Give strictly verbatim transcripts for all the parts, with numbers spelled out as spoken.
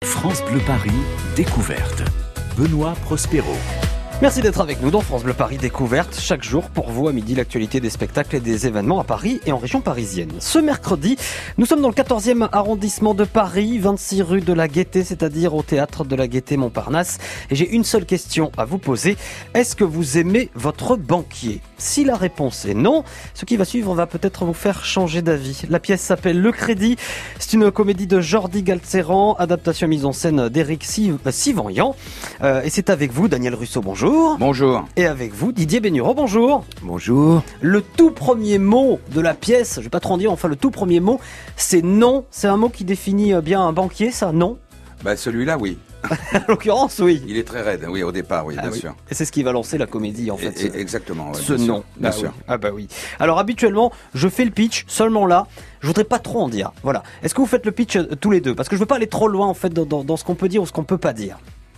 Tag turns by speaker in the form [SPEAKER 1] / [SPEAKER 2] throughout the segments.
[SPEAKER 1] France Bleu Paris, découverte. Benoît Prospero.
[SPEAKER 2] Merci d'être avec nous dans France Bleu Paris Découverte. Chaque jour, pour vous, à midi, l'actualité des spectacles et des événements à Paris et en région parisienne. Ce mercredi, nous sommes dans le quatorzième arrondissement de Paris, vingt-six rue de la Gaîté, c'est-à-dire au théâtre de la Gaîté Montparnasse. Et j'ai une seule question à vous poser. Est-ce que vous aimez votre banquier ? Si la réponse est non, ce qui va suivre va peut-être vous faire changer d'avis. La pièce s'appelle Le Crédit. C'est une comédie de Jordi Galceran, adaptation mise en scène d'Éric Sivanyan. Euh, et c'est avec vous, Daniel Russo, bonjour.
[SPEAKER 3] Bonjour.
[SPEAKER 2] Et avec vous, Didier Bénureau, bonjour.
[SPEAKER 4] Bonjour.
[SPEAKER 2] Le tout premier mot de la pièce, je vais pas trop en dire, enfin le tout premier mot, c'est non. C'est un mot qui définit bien un banquier, ça, non ?
[SPEAKER 3] Bah celui-là, oui.
[SPEAKER 2] En l'occurrence, oui.
[SPEAKER 3] Il est très raide, oui, au départ, oui,
[SPEAKER 2] ah,
[SPEAKER 3] bien
[SPEAKER 2] oui.
[SPEAKER 3] sûr.
[SPEAKER 2] Et c'est ce qui va lancer la comédie, en fait.
[SPEAKER 3] Et, et, exactement. Ouais,
[SPEAKER 2] ce
[SPEAKER 3] bien
[SPEAKER 2] nom.
[SPEAKER 3] Sûr, bien
[SPEAKER 2] ah,
[SPEAKER 3] sûr.
[SPEAKER 2] Oui. Ah bah oui. Alors habituellement, je fais le pitch seulement là. Je voudrais pas trop en dire. Voilà. Est-ce que vous faites le pitch euh, tous les deux ? Parce que je veux pas aller trop loin, en fait, dans, dans, dans ce qu'on peut dire ou ce qu'on peut pas dire.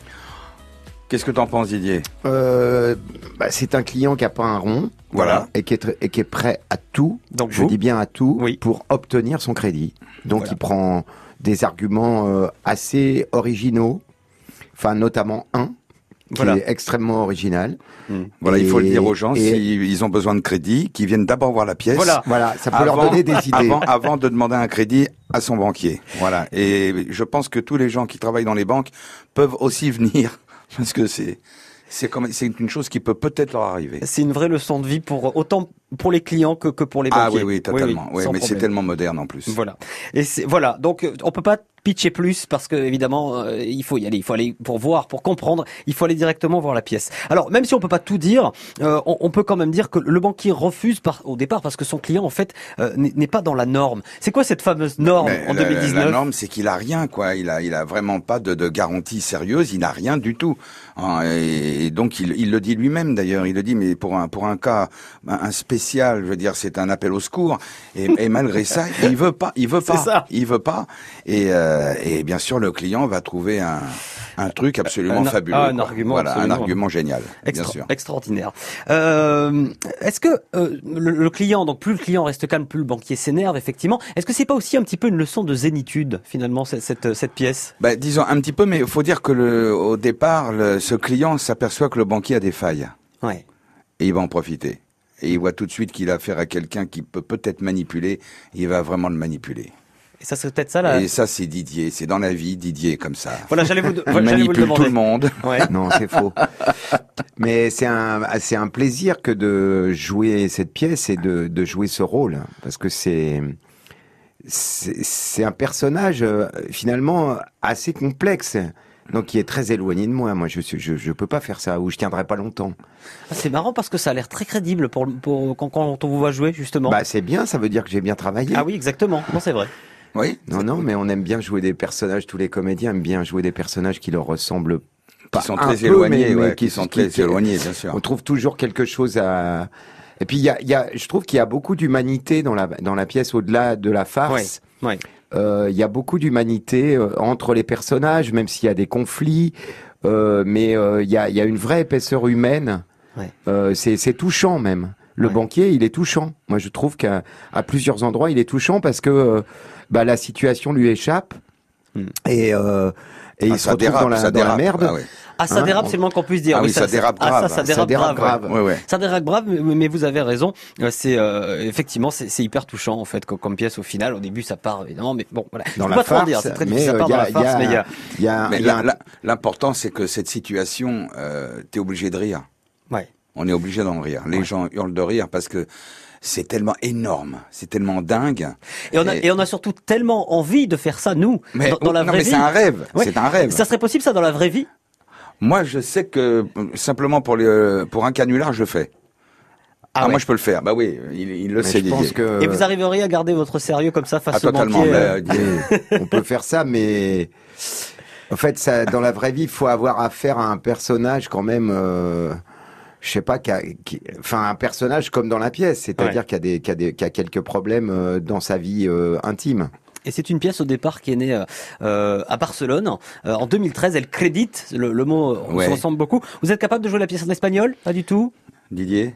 [SPEAKER 3] Qu'est-ce que t'en penses, Didier ?
[SPEAKER 4] euh, bah, C'est un client qui a pas un rond,
[SPEAKER 3] voilà,
[SPEAKER 4] et qui est, tr- et qui est prêt à tout.
[SPEAKER 2] Donc
[SPEAKER 4] je
[SPEAKER 2] vous
[SPEAKER 4] dis bien à tout,
[SPEAKER 2] oui.
[SPEAKER 4] pour obtenir son crédit. Donc
[SPEAKER 2] voilà.
[SPEAKER 4] il prend des arguments euh, assez originaux, enfin notamment un qui
[SPEAKER 2] voilà.
[SPEAKER 4] est extrêmement original.
[SPEAKER 3] Mmh. Voilà,
[SPEAKER 4] et,
[SPEAKER 3] il faut le dire aux gens,
[SPEAKER 4] et,
[SPEAKER 3] s'ils ont besoin de crédit, qu'ils viennent d'abord voir la pièce.
[SPEAKER 2] Voilà,
[SPEAKER 4] voilà ça peut
[SPEAKER 3] avant,
[SPEAKER 4] leur donner des idées.
[SPEAKER 3] Avant, avant de demander un crédit à son banquier. Voilà. Et je pense que tous les gens qui travaillent dans les banques peuvent aussi venir, parce que c'est... C'est comme, c'est une chose qui peut peut-être leur arriver.
[SPEAKER 2] C'est une vraie leçon de vie pour autant pour les clients que, que pour les banquiers.
[SPEAKER 3] Ah oui, oui, totalement. Oui, oui,
[SPEAKER 2] oui,
[SPEAKER 3] mais
[SPEAKER 2] problème.
[SPEAKER 3] c'est tellement moderne en plus.
[SPEAKER 2] Voilà. Et c'est, voilà. Donc, on peut pas pitcher plus parce que évidemment, euh, il faut y aller. Il faut aller pour voir, pour comprendre. Il faut aller directement voir la pièce. Alors, même si on peut pas tout dire, euh, on, on peut quand même dire que le banquier refuse par, au départ parce que son client en fait euh, n'est, n'est pas dans la norme. C'est quoi cette fameuse norme
[SPEAKER 3] mais
[SPEAKER 2] en
[SPEAKER 3] la,
[SPEAKER 2] deux mille dix-neuf ?
[SPEAKER 3] La norme, c'est qu'il a rien, quoi. Il a, il a vraiment pas de, de garantie sérieuse. Il n'a rien du tout. Hein, et, et donc, il, il le dit lui-même d'ailleurs. Il le dit, mais pour un, pour un cas, un spécial, je veux dire, c'est un appel au secours. Et, et malgré ça, il veut pas. Il veut pas.
[SPEAKER 2] C'est ça.
[SPEAKER 3] Il veut pas. Et, euh, et bien sûr, le client va trouver un, un truc absolument
[SPEAKER 2] un,
[SPEAKER 3] fabuleux.
[SPEAKER 2] Ah, un
[SPEAKER 3] quoi.
[SPEAKER 2] argument,
[SPEAKER 3] voilà,
[SPEAKER 2] absolument.
[SPEAKER 3] un argument génial.
[SPEAKER 2] Extra-
[SPEAKER 3] bien sûr.
[SPEAKER 2] Extraordinaire. Euh, est-ce que euh, le, le client, donc plus le client reste calme, plus le banquier s'énerve, effectivement. Est-ce que c'est pas aussi un petit peu une leçon de zénitude, finalement, cette, cette, cette pièce ?
[SPEAKER 3] Bah, disons un petit peu, mais il faut dire que le, au départ, le, ce client s'aperçoit que le banquier a des failles.
[SPEAKER 2] Ouais.
[SPEAKER 3] Et il va en profiter. Et il voit tout de suite qu'il a affaire à quelqu'un qui peut peut-être manipuler. Et il va vraiment le manipuler.
[SPEAKER 2] Et ça, c'est peut-être ça, là.
[SPEAKER 3] Et ça, c'est Didier. C'est dans la vie, Didier, comme ça.
[SPEAKER 2] Voilà, j'allais vous,
[SPEAKER 3] Il
[SPEAKER 2] j'allais vous le
[SPEAKER 3] manipule
[SPEAKER 2] demander.
[SPEAKER 3] tout le monde.
[SPEAKER 2] Ouais.
[SPEAKER 4] Non, c'est faux. Mais c'est un, c'est un plaisir que de jouer cette pièce et de, de jouer ce rôle. Parce que c'est, c'est, c'est un personnage, euh, finalement, assez complexe. Donc, qui est très éloigné de moi. Moi, je suis, je, je peux pas faire ça, ou je tiendrai pas longtemps.
[SPEAKER 2] Ah, c'est marrant parce que ça a l'air très crédible pour, pour quand, quand on vous voit jouer, justement.
[SPEAKER 4] Bah, c'est bien, ça veut dire que j'ai bien travaillé.
[SPEAKER 2] Ah oui, exactement. Non, c'est vrai.
[SPEAKER 3] Oui.
[SPEAKER 4] Non, non, mais on aime bien jouer des personnages, tous les comédiens aiment bien jouer des personnages qui leur ressemblent pas
[SPEAKER 3] Qui sont
[SPEAKER 4] un
[SPEAKER 3] très
[SPEAKER 4] peu,
[SPEAKER 3] éloignés,
[SPEAKER 4] mais, mais
[SPEAKER 3] ouais, qui, sont
[SPEAKER 4] qui-
[SPEAKER 3] très
[SPEAKER 4] qui-
[SPEAKER 3] éloignés, bien sûr.
[SPEAKER 4] On trouve toujours quelque chose à... Et puis, il y a, il y a, je trouve qu'il y a beaucoup d'humanité dans la, dans la pièce, au-delà de la farce.
[SPEAKER 2] Ouais. Ouais.
[SPEAKER 4] Euh, il y a beaucoup d'humanité euh, entre les personnages, même s'il y a des conflits. Euh, mais euh, il y, a, il y a une vraie épaisseur humaine.
[SPEAKER 2] Ouais.
[SPEAKER 4] Euh, c'est, c'est touchant même. Le
[SPEAKER 2] Ouais.
[SPEAKER 4] banquier, il est touchant. Moi, je trouve qu'à à plusieurs endroits, il est touchant parce que euh, bah, la situation lui échappe.
[SPEAKER 2] Hmm.
[SPEAKER 4] Et, euh, et
[SPEAKER 3] Ah,
[SPEAKER 4] il se
[SPEAKER 3] ça
[SPEAKER 4] retrouve
[SPEAKER 3] dérape,
[SPEAKER 4] dans la,
[SPEAKER 3] ça
[SPEAKER 4] dans la
[SPEAKER 3] dérape.
[SPEAKER 4] merde.
[SPEAKER 3] Ah, ouais.
[SPEAKER 2] Ah, ça
[SPEAKER 4] Hein,
[SPEAKER 2] dérape,
[SPEAKER 4] on-
[SPEAKER 2] c'est le moins qu'on puisse dire.
[SPEAKER 3] Ah oui, ça dérape
[SPEAKER 2] Ah, ça,
[SPEAKER 3] grave.
[SPEAKER 2] ça dérape,
[SPEAKER 4] Ça dérape
[SPEAKER 2] grave.
[SPEAKER 4] grave.
[SPEAKER 3] Ouais, ouais.
[SPEAKER 2] Ça dérape grave, mais, mais vous avez raison. Euh, C'est euh, effectivement, c'est, c'est hyper touchant en fait comme, comme pièce au final. Au début, ça part évidemment, mais bon, voilà.
[SPEAKER 4] Dans
[SPEAKER 2] Je peux
[SPEAKER 4] la
[SPEAKER 2] pas trop en
[SPEAKER 4] farce,
[SPEAKER 2] dire. C'est très
[SPEAKER 4] mais,
[SPEAKER 2] difficile. Ça
[SPEAKER 4] euh,
[SPEAKER 2] part
[SPEAKER 4] y a-
[SPEAKER 2] dans la farce,
[SPEAKER 4] y a-
[SPEAKER 2] mais il y a.
[SPEAKER 4] Il y a,
[SPEAKER 3] Mais
[SPEAKER 4] il y a
[SPEAKER 3] la-
[SPEAKER 4] un-
[SPEAKER 3] la- l'important, c'est que cette situation, euh, t'es obligé de rire.
[SPEAKER 2] Ouais.
[SPEAKER 3] On est obligé d'en rire. Les
[SPEAKER 2] Ouais.
[SPEAKER 3] gens hurlent de rire parce que c'est tellement énorme, c'est tellement dingue.
[SPEAKER 2] Et on a, et on a surtout tellement envie de faire ça nous
[SPEAKER 3] Mais,
[SPEAKER 2] dans, dans la
[SPEAKER 3] non,
[SPEAKER 2] vraie
[SPEAKER 3] mais
[SPEAKER 2] vie.
[SPEAKER 3] c'est un rêve.
[SPEAKER 2] Ouais.
[SPEAKER 3] C'est un rêve.
[SPEAKER 2] Ça serait possible ça dans la vraie vie?
[SPEAKER 3] Moi, je sais que euh, simplement pour les, pour un canular, je le fais. Ah,
[SPEAKER 2] ouais.
[SPEAKER 3] moi, je peux le faire. Bah oui, il, il le
[SPEAKER 4] mais
[SPEAKER 3] sait.
[SPEAKER 4] je pense
[SPEAKER 3] Didier.
[SPEAKER 4] que
[SPEAKER 2] Et vous arriveriez à garder votre sérieux comme ça face
[SPEAKER 3] Ah,
[SPEAKER 2] au
[SPEAKER 3] totalement.
[SPEAKER 2] banquier
[SPEAKER 3] mais,
[SPEAKER 2] euh,
[SPEAKER 3] euh, Didier,
[SPEAKER 4] on peut faire ça, mais en fait, ça, dans la vraie vie, il faut avoir affaire à un personnage quand même. Euh, je sais pas, qui a, qui, enfin un personnage comme dans la pièce, c'est-à-dire
[SPEAKER 2] Ouais.
[SPEAKER 4] qui a des, qui a des, qui a quelques problèmes euh, dans sa vie euh, intime.
[SPEAKER 2] Et c'est une pièce au départ qui est née euh, à Barcelone euh, en deux mille treize. Elle crédite, le, le mot euh, on
[SPEAKER 3] Ouais.
[SPEAKER 2] se ressemble beaucoup. Vous êtes capable de jouer la pièce en espagnol? Pas du tout.
[SPEAKER 3] Didier.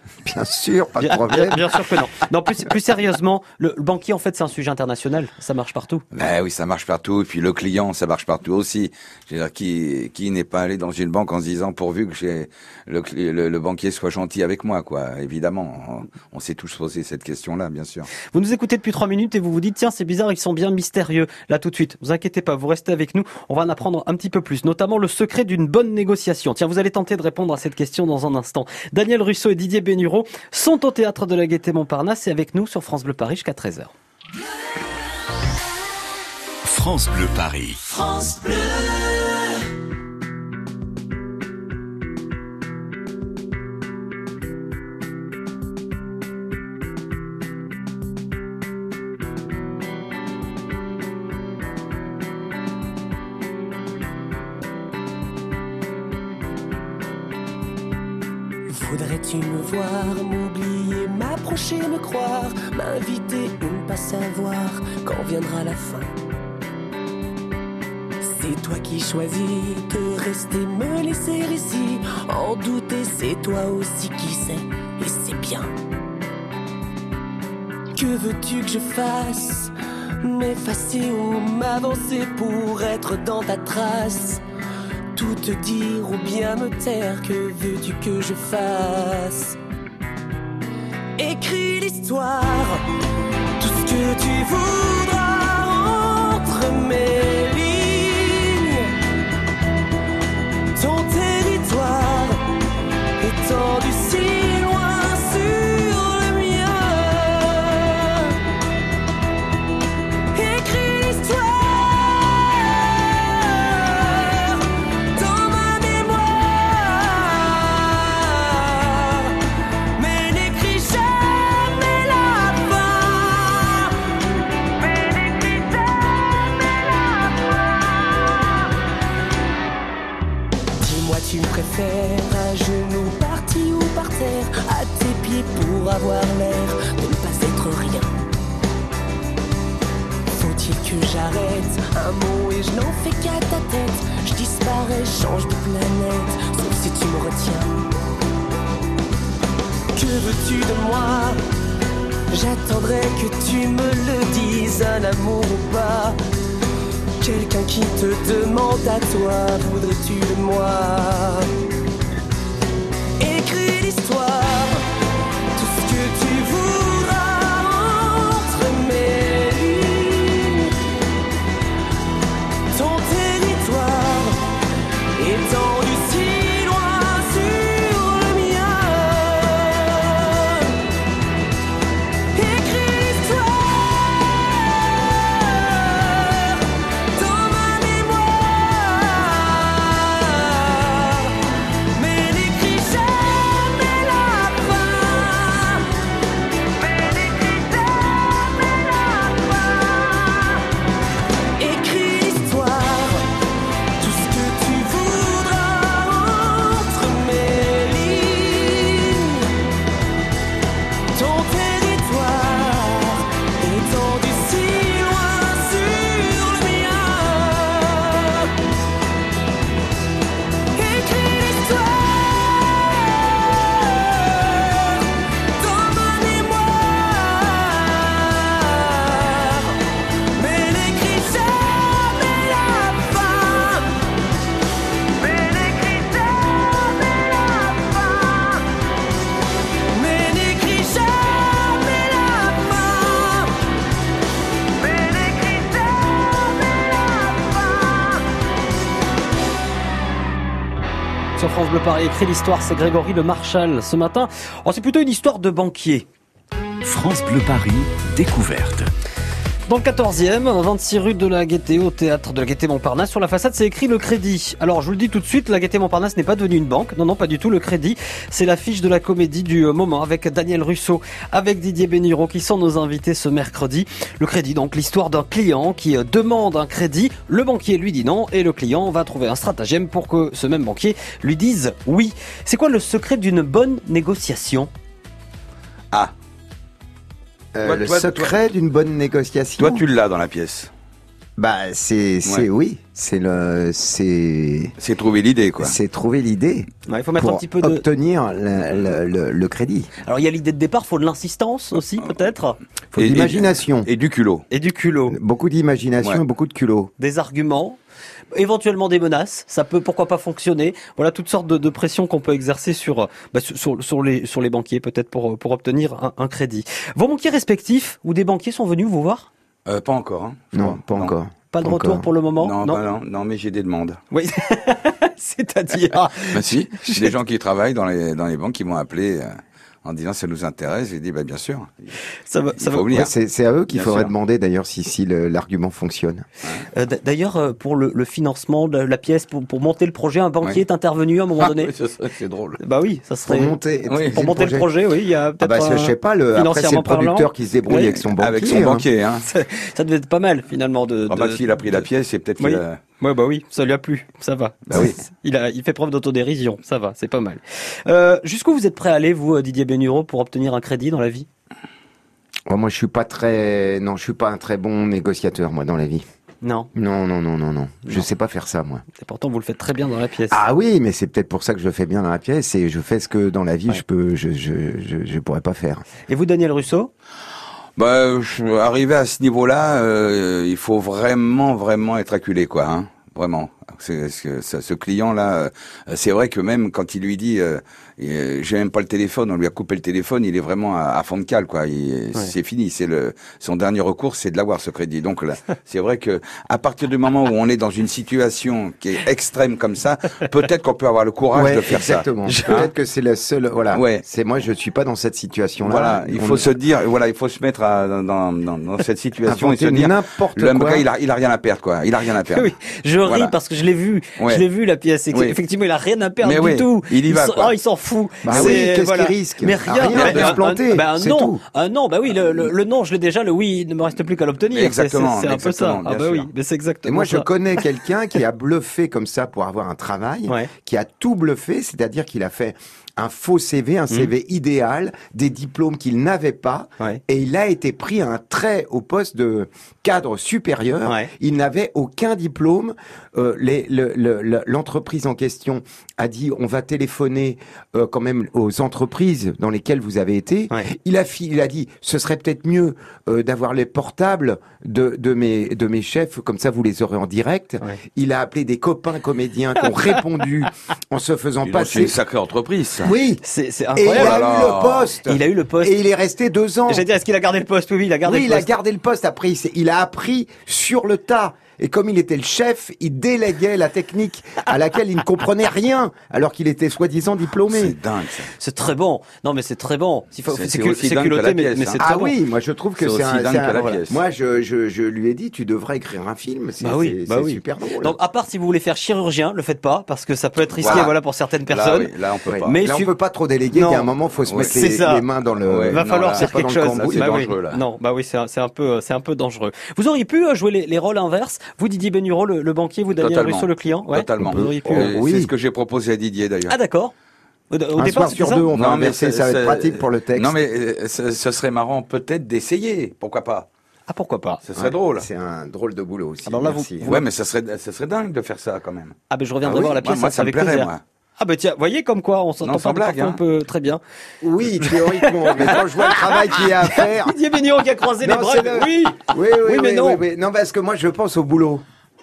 [SPEAKER 4] Bien sûr, pas de
[SPEAKER 2] Bien,
[SPEAKER 4] problème.
[SPEAKER 2] bien, bien sûr que non. Non, plus, plus sérieusement, le, le banquier, en fait, c'est un sujet international. Ça marche partout.
[SPEAKER 3] Ben oui, ça marche partout. Et puis le client, ça marche partout aussi. Je veux dire, qui, qui n'est pas allé dans une banque en se disant pourvu que j'ai le, le, le banquier soit gentil avec moi, quoi. Évidemment, on, on s'est tous posé cette question-là, bien sûr.
[SPEAKER 2] Vous nous écoutez depuis trois minutes et vous vous dites, tiens, c'est bizarre, ils sont bien mystérieux. Là, tout de suite, vous inquiétez pas, vous restez avec nous. On va en apprendre un petit peu plus, notamment le secret d'une bonne négociation. Tiens, vous allez tenter de répondre à cette question dans un instant. Daniel Russo et Didier Bénureau sont au Théâtre de la Gaîté Montparnasse et avec nous sur France Bleu Paris jusqu'à treize heures.
[SPEAKER 1] France Bleu Paris.
[SPEAKER 5] France Bleu.
[SPEAKER 6] Voudrais-tu me voir, m'oublier, m'approcher, me croire, m'inviter ou ne pas savoir quand viendra la fin? C'est toi qui choisis de rester, me laisser ici, en douter, c'est toi aussi qui sais, et c'est bien. Que veux-tu que je fasse? M'effacer ou m'avancer pour être dans ta trace? Tout te dire ou bien me taire, que veux-tu que je fasse? Écris l'histoire, tout ce que tu voudras entre mes lignes. Ton territoire étendu si loin sur le mien. Écris l'histoire dans ma mémoire, mais n'écris jamais la fin. Mais n'écris jamais la fin. Dis-moi, tu me préfères à genoux, parti ou par terre, à tes pieds pour avoir l'air de ne pas être rien? Faut-il que j'arrête un mot et je n'en fais qu'à ta tête? Je disparais, change de planète, sauf si tu me retiens. Que veux-tu de moi? J'attendrai que tu me le dises, un amour ou pas. Quelqu'un qui te demande à toi, voudrais-tu de moi? Écris l'histoire, tout ce que tu voudras entre mes lignes. Ton territoire étendu si loin sur le mien. Écris l'histoire dans ma mémoire, mais n'écris jamais la fin. Mais n'écris jamais la fin. Écris l'histoire, tout ce que tu voudras entre mes lignes. Ton territoire étendu si loin sur le mien. Écris l'histoire dans ma mémoire, mais n'écris jamais la fin. Mais n'écris jamais la fin. Mais n'écris jamais la fin. Mais n'écris jamais la fin.
[SPEAKER 2] Sur France Bleu Paris, écrit l'histoire, c'est Grégory Le Marchal. Ce matin, oh, c'est plutôt une histoire de banquier.
[SPEAKER 1] France Bleu Paris, découverte.
[SPEAKER 2] Dans le quatorzième, vingt-six rue de la Gaîté, au Théâtre de la Gaîté Montparnasse, sur la façade, c'est écrit le Crédit. Alors, je vous le dis tout de suite, la Gaîté Montparnasse n'est pas devenue une banque. Non, non, pas du tout. Le Crédit, c'est l'affiche de la comédie du moment avec Daniel Russo, avec Didier Bénureau, qui sont nos invités ce mercredi. Le Crédit, donc l'histoire d'un client qui euh, demande un crédit. Le banquier lui dit non et le client va trouver un stratagème pour que ce même banquier lui dise oui. C'est quoi le secret d'une bonne négociation?
[SPEAKER 3] Ah,
[SPEAKER 4] Euh,
[SPEAKER 3] Toi-
[SPEAKER 4] le
[SPEAKER 3] toi-
[SPEAKER 4] secret d'une bonne négociation.
[SPEAKER 3] toi tu l'as dans la pièce.
[SPEAKER 4] Bah, c'est, c'est,
[SPEAKER 3] Ouais.
[SPEAKER 4] oui, c'est le, c'est,
[SPEAKER 3] C'est trouver l'idée, quoi.
[SPEAKER 4] c'est trouver l'idée
[SPEAKER 2] Ouais, il faut mettre
[SPEAKER 4] pour
[SPEAKER 2] un petit peu de.
[SPEAKER 4] obtenir le, le, le, le crédit.
[SPEAKER 2] Alors il y a l'idée de départ, faut de l'insistance aussi peut-être,
[SPEAKER 4] Faut
[SPEAKER 3] Et-
[SPEAKER 4] de l'imagination.
[SPEAKER 3] Et du culot.
[SPEAKER 2] et du culot,
[SPEAKER 4] Beaucoup d'imagination
[SPEAKER 3] Ouais.
[SPEAKER 4] et beaucoup de culot.
[SPEAKER 2] des arguments. Éventuellement des menaces, ça peut pourquoi pas fonctionner. Voilà toutes sortes de, de pressions qu'on peut exercer sur, bah, sur sur sur les sur les banquiers peut-être pour pour obtenir un, un crédit. Vos banquiers respectifs ou des banquiers sont venus vous voir?
[SPEAKER 3] Euh, pas encore, hein. je
[SPEAKER 4] Non,
[SPEAKER 3] crois.
[SPEAKER 4] pas encore.
[SPEAKER 2] Pas de
[SPEAKER 4] Pas
[SPEAKER 2] retour
[SPEAKER 4] encore.
[SPEAKER 2] pour le moment.
[SPEAKER 3] Non, pas non, non, mais j'ai des demandes.
[SPEAKER 2] Oui, c'est-à-dire.
[SPEAKER 3] Bah si, j'ai des gens qui travaillent dans les dans les banques qui m'ont appelé euh, en disant ça nous intéresse. J'ai dit bah bien sûr.
[SPEAKER 2] Ça va,
[SPEAKER 3] Il
[SPEAKER 2] ça va.
[SPEAKER 3] faut venir.
[SPEAKER 4] Ouais, c'est, c'est à eux qu'il
[SPEAKER 3] Bien
[SPEAKER 4] faudrait
[SPEAKER 3] sûr.
[SPEAKER 4] demander d'ailleurs si, si le- l'argument fonctionne.
[SPEAKER 2] Euh, d- D'ailleurs, euh, pour le, le financement de la pièce, pour, pour monter le projet, un banquier
[SPEAKER 3] Ouais.
[SPEAKER 2] est intervenu à un moment
[SPEAKER 3] Ah,
[SPEAKER 2] donné.
[SPEAKER 3] oui, ça serait- c'est drôle.
[SPEAKER 2] Bah oui, ça
[SPEAKER 4] Pour
[SPEAKER 2] serait.
[SPEAKER 4] monter,
[SPEAKER 3] Oui.
[SPEAKER 2] Pour monter le projet, oui, il y a
[SPEAKER 4] Ah
[SPEAKER 2] peut-être.
[SPEAKER 4] bah, c'est-
[SPEAKER 2] un-
[SPEAKER 4] je sais pas, le, après c'est le
[SPEAKER 2] financièrement parlant.
[SPEAKER 4] producteur qui se débrouille
[SPEAKER 2] Oui.
[SPEAKER 4] avec son banquier.
[SPEAKER 3] Avec son
[SPEAKER 4] hein.
[SPEAKER 3] banquier, hein.
[SPEAKER 2] Ça, ça devait être pas mal finalement de.
[SPEAKER 3] Ah bah
[SPEAKER 2] de-
[SPEAKER 3] s'il a pris la pièce, c'est peut-être
[SPEAKER 2] Oui.
[SPEAKER 3] qu'il a...
[SPEAKER 2] Ouais bah oui, ça lui a plu, ça va.
[SPEAKER 3] Bah oui.
[SPEAKER 2] Il a, il fait preuve d'autodérision, ça va, c'est pas mal. Euh, jusqu'où vous êtes prêt à aller, vous, euh, Didier Bénureau, pour obtenir un crédit dans la vie?
[SPEAKER 4] Ouais, moi, je suis pas très, non, je suis pas un très bon négociateur, moi, dans la vie.
[SPEAKER 2] Non.
[SPEAKER 4] Non, non, non, non, non. Je
[SPEAKER 2] Non.
[SPEAKER 4] sais pas faire ça, moi.
[SPEAKER 2] Et pourtant, vous le faites très bien dans la pièce.
[SPEAKER 4] Ah oui, mais c'est peut-être pour ça que je le fais bien dans la pièce et je fais ce que dans la vie
[SPEAKER 2] Ouais.
[SPEAKER 4] je peux, je, je, je, je pourrais pas faire.
[SPEAKER 2] Et vous, Daniel Russo?
[SPEAKER 3] Bah, je, arrivé à ce niveau-là, euh, il faut vraiment, vraiment être acculé, quoi. Hein, vraiment. C'est, c'est- ce, ce client-là, euh, c'est vrai que même quand il lui dit, euh, euh, j'ai même pas le téléphone, on lui a coupé le téléphone, il est vraiment à, à fond de cale, quoi. Il- C'est fini. C'est le son dernier recours, c'est de l'avoir ce crédit. Donc là, c'est vrai que à partir du moment où on est dans une situation qui est extrême comme ça, peut-être qu'on peut avoir le courage
[SPEAKER 4] Ouais,
[SPEAKER 3] de faire
[SPEAKER 4] exactement.
[SPEAKER 3] ça.
[SPEAKER 4] Peut-être que c'est la seule, voilà.
[SPEAKER 3] Ouais.
[SPEAKER 4] C'est moi, je suis pas dans cette situation-là.
[SPEAKER 3] Voilà, il
[SPEAKER 4] On-
[SPEAKER 3] faut se dire, voilà, il faut se mettre à, dans, dans, dans, dans cette situation et se
[SPEAKER 4] inventer
[SPEAKER 3] dire,
[SPEAKER 4] n'importe
[SPEAKER 3] le
[SPEAKER 4] quoi.
[SPEAKER 3] gars, il a, il a rien à perdre, quoi. Il a rien à perdre.
[SPEAKER 2] Oui, je ris
[SPEAKER 3] Voilà.
[SPEAKER 2] parce que je l'ai vu.
[SPEAKER 3] Ouais.
[SPEAKER 2] Je l'ai vu la pièce. Et que-
[SPEAKER 3] Oui.
[SPEAKER 2] Effectivement, il a rien à perdre
[SPEAKER 3] Mais
[SPEAKER 2] du
[SPEAKER 3] oui,
[SPEAKER 2] tout.
[SPEAKER 3] il y va,
[SPEAKER 2] s'en-
[SPEAKER 3] quoi.
[SPEAKER 2] oh, il s'en fout.
[SPEAKER 4] Bah
[SPEAKER 2] C'est-
[SPEAKER 4] oui, qu'est-ce
[SPEAKER 2] voilà.
[SPEAKER 4] qu'il risque?
[SPEAKER 2] Mais rien.
[SPEAKER 4] Rien, de
[SPEAKER 2] un-
[SPEAKER 4] se planter,
[SPEAKER 2] Un, bah, un
[SPEAKER 4] c'est
[SPEAKER 2] non,
[SPEAKER 4] tout.
[SPEAKER 2] un non. Bah oui, le, le, le non, je l'ai déjà. Le oui, il ne me reste plus qu'à l'obtenir. C'est-
[SPEAKER 3] Exactement,
[SPEAKER 2] C'est c'est un peu ça.
[SPEAKER 3] exactement,
[SPEAKER 2] Ah
[SPEAKER 3] bien
[SPEAKER 2] bah oui,
[SPEAKER 3] sûr.
[SPEAKER 2] mais c'est exactement
[SPEAKER 4] Et moi, je
[SPEAKER 2] ça.
[SPEAKER 4] connais quelqu'un qui a bluffé comme ça pour avoir un travail,
[SPEAKER 2] Ouais.
[SPEAKER 4] qui a tout bluffé, c'est-à-dire qu'il a fait un faux C V, un C V idéal, des diplômes qu'il n'avait pas,
[SPEAKER 2] Ouais.
[SPEAKER 4] et il a été pris à un très haut poste de cadre supérieur.
[SPEAKER 2] Ouais.
[SPEAKER 4] Il n'avait aucun diplôme. Euh, les- le- le- le- L'entreprise en question a dit on va téléphoner euh, quand même aux entreprises dans lesquelles vous avez été.
[SPEAKER 2] Ouais.
[SPEAKER 4] Il a fi- il a dit ce serait peut-être mieux euh, d'avoir les portables de, de mes de mes chefs, comme ça vous les aurez en direct.
[SPEAKER 2] Ouais.
[SPEAKER 4] Il a appelé des copains comédiens qui ont répondu en se faisant
[SPEAKER 3] Dis donc, C'est
[SPEAKER 4] passer.
[SPEAKER 3] une sacrée entreprise, ça.
[SPEAKER 4] Oui.
[SPEAKER 2] C'est c'est
[SPEAKER 4] Et il
[SPEAKER 2] incroyable.
[SPEAKER 4] a
[SPEAKER 3] là
[SPEAKER 4] eu
[SPEAKER 3] là.
[SPEAKER 4] le poste.
[SPEAKER 2] Il a eu le poste.
[SPEAKER 4] Et il est resté deux ans.
[SPEAKER 2] J'ai dit, est-ce qu'il a gardé le poste? Oui, oui, il a gardé
[SPEAKER 4] Oui,
[SPEAKER 2] le
[SPEAKER 4] il a
[SPEAKER 2] poste.
[SPEAKER 4] gardé le poste. Après, il, s'est- il a appris sur le tas. Et comme il était le chef, il déléguait la technique à laquelle il ne comprenait rien, alors qu'il était soi-disant diplômé.
[SPEAKER 3] C'est dingue, ça.
[SPEAKER 2] C'est très bon. Non, mais c'est très bon. Il faut-
[SPEAKER 3] C'est-
[SPEAKER 2] C'est
[SPEAKER 3] c'est
[SPEAKER 2] cul-
[SPEAKER 3] aussi
[SPEAKER 2] c'est
[SPEAKER 3] dingue que
[SPEAKER 2] culotté,
[SPEAKER 3] la
[SPEAKER 2] mais
[SPEAKER 3] pièce,
[SPEAKER 2] mais
[SPEAKER 3] hein.
[SPEAKER 2] c'est très
[SPEAKER 4] Ah
[SPEAKER 2] bon.
[SPEAKER 4] oui, moi je trouve que
[SPEAKER 3] C'est
[SPEAKER 4] c'est
[SPEAKER 3] aussi
[SPEAKER 4] un.
[SPEAKER 3] dingue
[SPEAKER 4] c'est un-
[SPEAKER 3] que la
[SPEAKER 4] voilà.
[SPEAKER 3] pièce.
[SPEAKER 4] Moi, je, je, je lui ai dit, tu devrais écrire un film. C'est
[SPEAKER 2] Bah oui,
[SPEAKER 4] c'est-
[SPEAKER 2] bah
[SPEAKER 4] c'est
[SPEAKER 2] oui.
[SPEAKER 4] super drôle.
[SPEAKER 2] Donc, à part si vous voulez faire chirurgien, le faites pas, parce que ça peut être risqué,
[SPEAKER 3] Voilà.
[SPEAKER 2] voilà, pour certaines
[SPEAKER 3] Là,
[SPEAKER 2] personnes.
[SPEAKER 3] oui, là, on peut
[SPEAKER 4] Ouais.
[SPEAKER 3] pas.
[SPEAKER 2] Mais
[SPEAKER 4] Là,
[SPEAKER 2] su-
[SPEAKER 4] on peut pas trop déléguer.
[SPEAKER 2] Non.
[SPEAKER 4] Il y a un moment, faut se
[SPEAKER 3] Ouais.
[SPEAKER 4] mettre
[SPEAKER 2] C'est
[SPEAKER 4] les,
[SPEAKER 2] ça.
[SPEAKER 4] les mains dans le.
[SPEAKER 3] Ouais.
[SPEAKER 2] Il va
[SPEAKER 3] non,
[SPEAKER 2] falloir
[SPEAKER 3] là,
[SPEAKER 2] faire
[SPEAKER 4] c'est pas
[SPEAKER 2] quelque
[SPEAKER 4] dans le
[SPEAKER 2] chose.
[SPEAKER 4] cambouis,
[SPEAKER 3] c'est
[SPEAKER 2] Bah oui.
[SPEAKER 3] dangereux, là.
[SPEAKER 2] Non, bah oui, c'est un, c'est un peu, c'est un peu dangereux. Vous auriez pu euh, jouer les, les rôles inverses. Vous, Didier Bénureau, le, le banquier, vous, Daniel
[SPEAKER 3] Totalement.
[SPEAKER 2] Russo, le client. Ouais.
[SPEAKER 3] Totalement.
[SPEAKER 2] Vous auriez pu.
[SPEAKER 3] Et
[SPEAKER 2] euh,
[SPEAKER 4] oui.
[SPEAKER 3] C'est ce que j'ai proposé à Didier, d'ailleurs.
[SPEAKER 2] Ah d'accord. Au, au
[SPEAKER 4] Un
[SPEAKER 2] départ,
[SPEAKER 4] soir
[SPEAKER 2] c'était
[SPEAKER 4] sur
[SPEAKER 2] ça
[SPEAKER 4] deux, on va
[SPEAKER 3] Non, mais
[SPEAKER 4] inverser,
[SPEAKER 3] c'est-
[SPEAKER 4] ça va être
[SPEAKER 3] c'est-
[SPEAKER 4] pratique pour le texte.
[SPEAKER 3] Non, mais euh, ce, ce serait marrant peut-être d'essayer. Pourquoi pas?
[SPEAKER 2] Ah pourquoi pas.
[SPEAKER 3] Ce serait
[SPEAKER 4] Ouais,
[SPEAKER 3] drôle.
[SPEAKER 4] C'est un drôle de boulot aussi.
[SPEAKER 2] Alors là,
[SPEAKER 4] merci.
[SPEAKER 2] vous-
[SPEAKER 3] Ouais, mais ça serait, ça serait dingue de faire ça quand même.
[SPEAKER 2] Ah ben je reviendrai
[SPEAKER 3] Ah oui,
[SPEAKER 2] voir la
[SPEAKER 3] moi-
[SPEAKER 2] pièce
[SPEAKER 3] moi, ça me
[SPEAKER 2] avec
[SPEAKER 3] plairait,
[SPEAKER 2] plaisir.
[SPEAKER 3] moi.
[SPEAKER 2] Ah ben tiens, voyez comme quoi on s'entend
[SPEAKER 3] Non, sans
[SPEAKER 2] pas,
[SPEAKER 3] blague,
[SPEAKER 2] parfois,
[SPEAKER 3] hein.
[SPEAKER 2] on peut très bien.
[SPEAKER 4] Oui, théoriquement. Mais quand je vois le travail qu'il y a à faire.
[SPEAKER 2] Didier Bénureau qui a croisé
[SPEAKER 4] Non,
[SPEAKER 2] les bras.
[SPEAKER 4] c'est le-
[SPEAKER 2] Oui.
[SPEAKER 4] Oui, oui,
[SPEAKER 2] Oui, mais
[SPEAKER 4] oui,
[SPEAKER 2] non.
[SPEAKER 4] oui, oui. Non, parce que moi, je pense au boulot,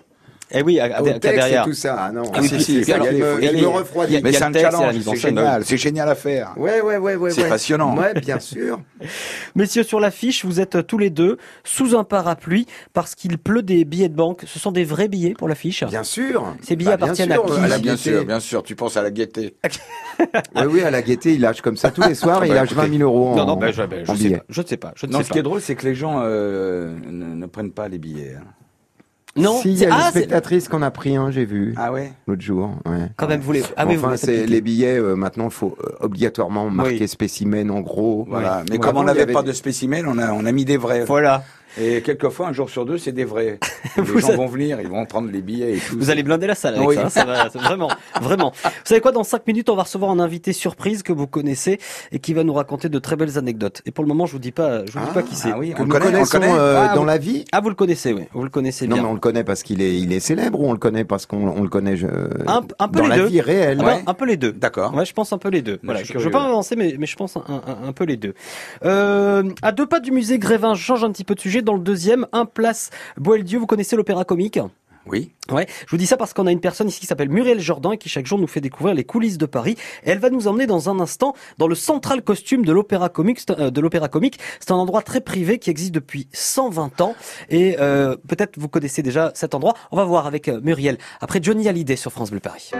[SPEAKER 2] Eh oui, à, à,
[SPEAKER 4] au
[SPEAKER 2] à
[SPEAKER 4] texte
[SPEAKER 2] derrière.
[SPEAKER 4] et tout ça. Ah non,
[SPEAKER 3] Ah, si, si,
[SPEAKER 4] c'est ça
[SPEAKER 3] alors,
[SPEAKER 4] qui
[SPEAKER 3] il
[SPEAKER 4] me,
[SPEAKER 3] faut-
[SPEAKER 4] il
[SPEAKER 2] il y
[SPEAKER 4] me
[SPEAKER 2] a-
[SPEAKER 4] refroidit.
[SPEAKER 2] il y a-
[SPEAKER 3] Mais c'est
[SPEAKER 2] le
[SPEAKER 3] un
[SPEAKER 2] texte et la
[SPEAKER 3] challenge,
[SPEAKER 2] mise en
[SPEAKER 3] c'est
[SPEAKER 2] scène,
[SPEAKER 3] génial,
[SPEAKER 2] oui.
[SPEAKER 3] c'est génial à faire.
[SPEAKER 4] Ouais, ouais, ouais, ouais.
[SPEAKER 3] C'est
[SPEAKER 4] ouais.
[SPEAKER 3] passionnant.
[SPEAKER 4] Ouais, bien sûr.
[SPEAKER 2] Messieurs, sur l'affiche, vous êtes tous les deux sous un parapluie parce qu'il pleut des billets de banque. Ce sont des vrais billets pour l'affiche.
[SPEAKER 4] Bien sûr.
[SPEAKER 2] Ces billets
[SPEAKER 4] Bah, bien
[SPEAKER 2] appartiennent
[SPEAKER 4] sûr,
[SPEAKER 2] à qui
[SPEAKER 4] à la
[SPEAKER 3] Ah, bien
[SPEAKER 4] gaieté.
[SPEAKER 3] sûr, bien sûr, tu penses à la gaieté.
[SPEAKER 4] Oui, oui, à la gaieté, il lâche comme ça tous les soirs, et il
[SPEAKER 3] Bah,
[SPEAKER 4] lâche
[SPEAKER 3] écoutez.
[SPEAKER 4] vingt mille euros en,
[SPEAKER 2] Non, non, ben, je, ben, je
[SPEAKER 4] en
[SPEAKER 2] sais
[SPEAKER 4] billets.
[SPEAKER 2] pas. Je ne sais pas. Je ne
[SPEAKER 3] Non,
[SPEAKER 2] sais
[SPEAKER 3] ce
[SPEAKER 2] pas.
[SPEAKER 3] qui est drôle, c'est que les gens euh, ne, ne prennent pas les billets. hein.
[SPEAKER 2] Non,
[SPEAKER 4] Si, il y
[SPEAKER 2] c'est-
[SPEAKER 4] a une
[SPEAKER 2] ah, c'est-
[SPEAKER 4] spectatrice qu'on a pris un, j'ai vu,
[SPEAKER 3] Ah ouais.
[SPEAKER 4] l'autre jour. Ouais.
[SPEAKER 2] quand même, vous les. Ah oui, vous
[SPEAKER 4] enfin,
[SPEAKER 2] les
[SPEAKER 4] c'est
[SPEAKER 2] faites
[SPEAKER 4] les billets, euh, maintenant, il faut euh, obligatoirement marquer
[SPEAKER 2] Oui.
[SPEAKER 4] spécimen en gros.
[SPEAKER 3] Voilà. Mais
[SPEAKER 4] Ouais.
[SPEAKER 3] comme
[SPEAKER 4] Avant,
[SPEAKER 3] on
[SPEAKER 4] il y
[SPEAKER 3] n'avait
[SPEAKER 4] avait
[SPEAKER 3] pas
[SPEAKER 4] des-
[SPEAKER 3] de spécimen, on a, on a mis des vrais.
[SPEAKER 2] Voilà.
[SPEAKER 3] Et quelquefois, un jour sur deux, c'est des vrais. Les
[SPEAKER 2] Vous
[SPEAKER 3] gens
[SPEAKER 2] êtes-
[SPEAKER 3] vont venir, ils vont prendre les billets et tout.
[SPEAKER 2] Vous allez blinder la salle avec
[SPEAKER 3] Oui.
[SPEAKER 2] ça, hein, ça va, c'est vraiment, vraiment. Vous savez quoi, dans cinq minutes, on va recevoir un invité surprise que vous connaissez et qui va nous raconter de très belles anecdotes. Et pour le moment, je vous dis pas, je vous dis
[SPEAKER 3] Ah,
[SPEAKER 2] pas qui c'est.
[SPEAKER 3] ah oui,
[SPEAKER 4] Que
[SPEAKER 3] on
[SPEAKER 4] nous
[SPEAKER 3] le connaît, on le
[SPEAKER 4] connaissons
[SPEAKER 3] connaît.
[SPEAKER 4] euh,
[SPEAKER 2] Ah,
[SPEAKER 4] dans
[SPEAKER 2] vous-
[SPEAKER 4] la vie.
[SPEAKER 2] Ah, vous le connaissez, oui, vous le connaissez
[SPEAKER 4] Non,
[SPEAKER 2] bien.
[SPEAKER 4] mais on le connaît parce qu'il est, il est célèbre ou on le connaît parce qu'on on le connaît je-
[SPEAKER 2] Un- un peu
[SPEAKER 4] dans
[SPEAKER 2] les
[SPEAKER 4] la
[SPEAKER 2] deux.
[SPEAKER 4] vie réelle.
[SPEAKER 2] Ah ben,
[SPEAKER 3] Ouais.
[SPEAKER 2] un peu les deux.
[SPEAKER 3] D'accord.
[SPEAKER 2] Ouais, je pense un peu les deux. Voilà,
[SPEAKER 3] je
[SPEAKER 2] je,
[SPEAKER 3] suis
[SPEAKER 2] je veux
[SPEAKER 3] curieux.
[SPEAKER 2] pas m'avancer, mais, mais je pense un, un, un peu les deux. Euh, à deux pas du musée Grévin, je change un petit peu de sujet. Dans le deuxième, un place Boieldieu. Vous connaissez l'opéra comique?
[SPEAKER 3] Oui.
[SPEAKER 2] Ouais, je vous dis ça parce qu'on a une personne ici qui s'appelle Muriel Jordan et qui chaque jour nous fait découvrir les coulisses de Paris. Et elle va nous emmener dans un instant dans le central costume de l'opéra comique. C'est un- euh, de l'opéra comique. C'est un endroit très privé qui existe depuis cent vingt ans. Et euh, peut-être vous connaissez déjà cet endroit. On va voir avec euh, Muriel après Johnny Hallyday sur France Bleu Paris.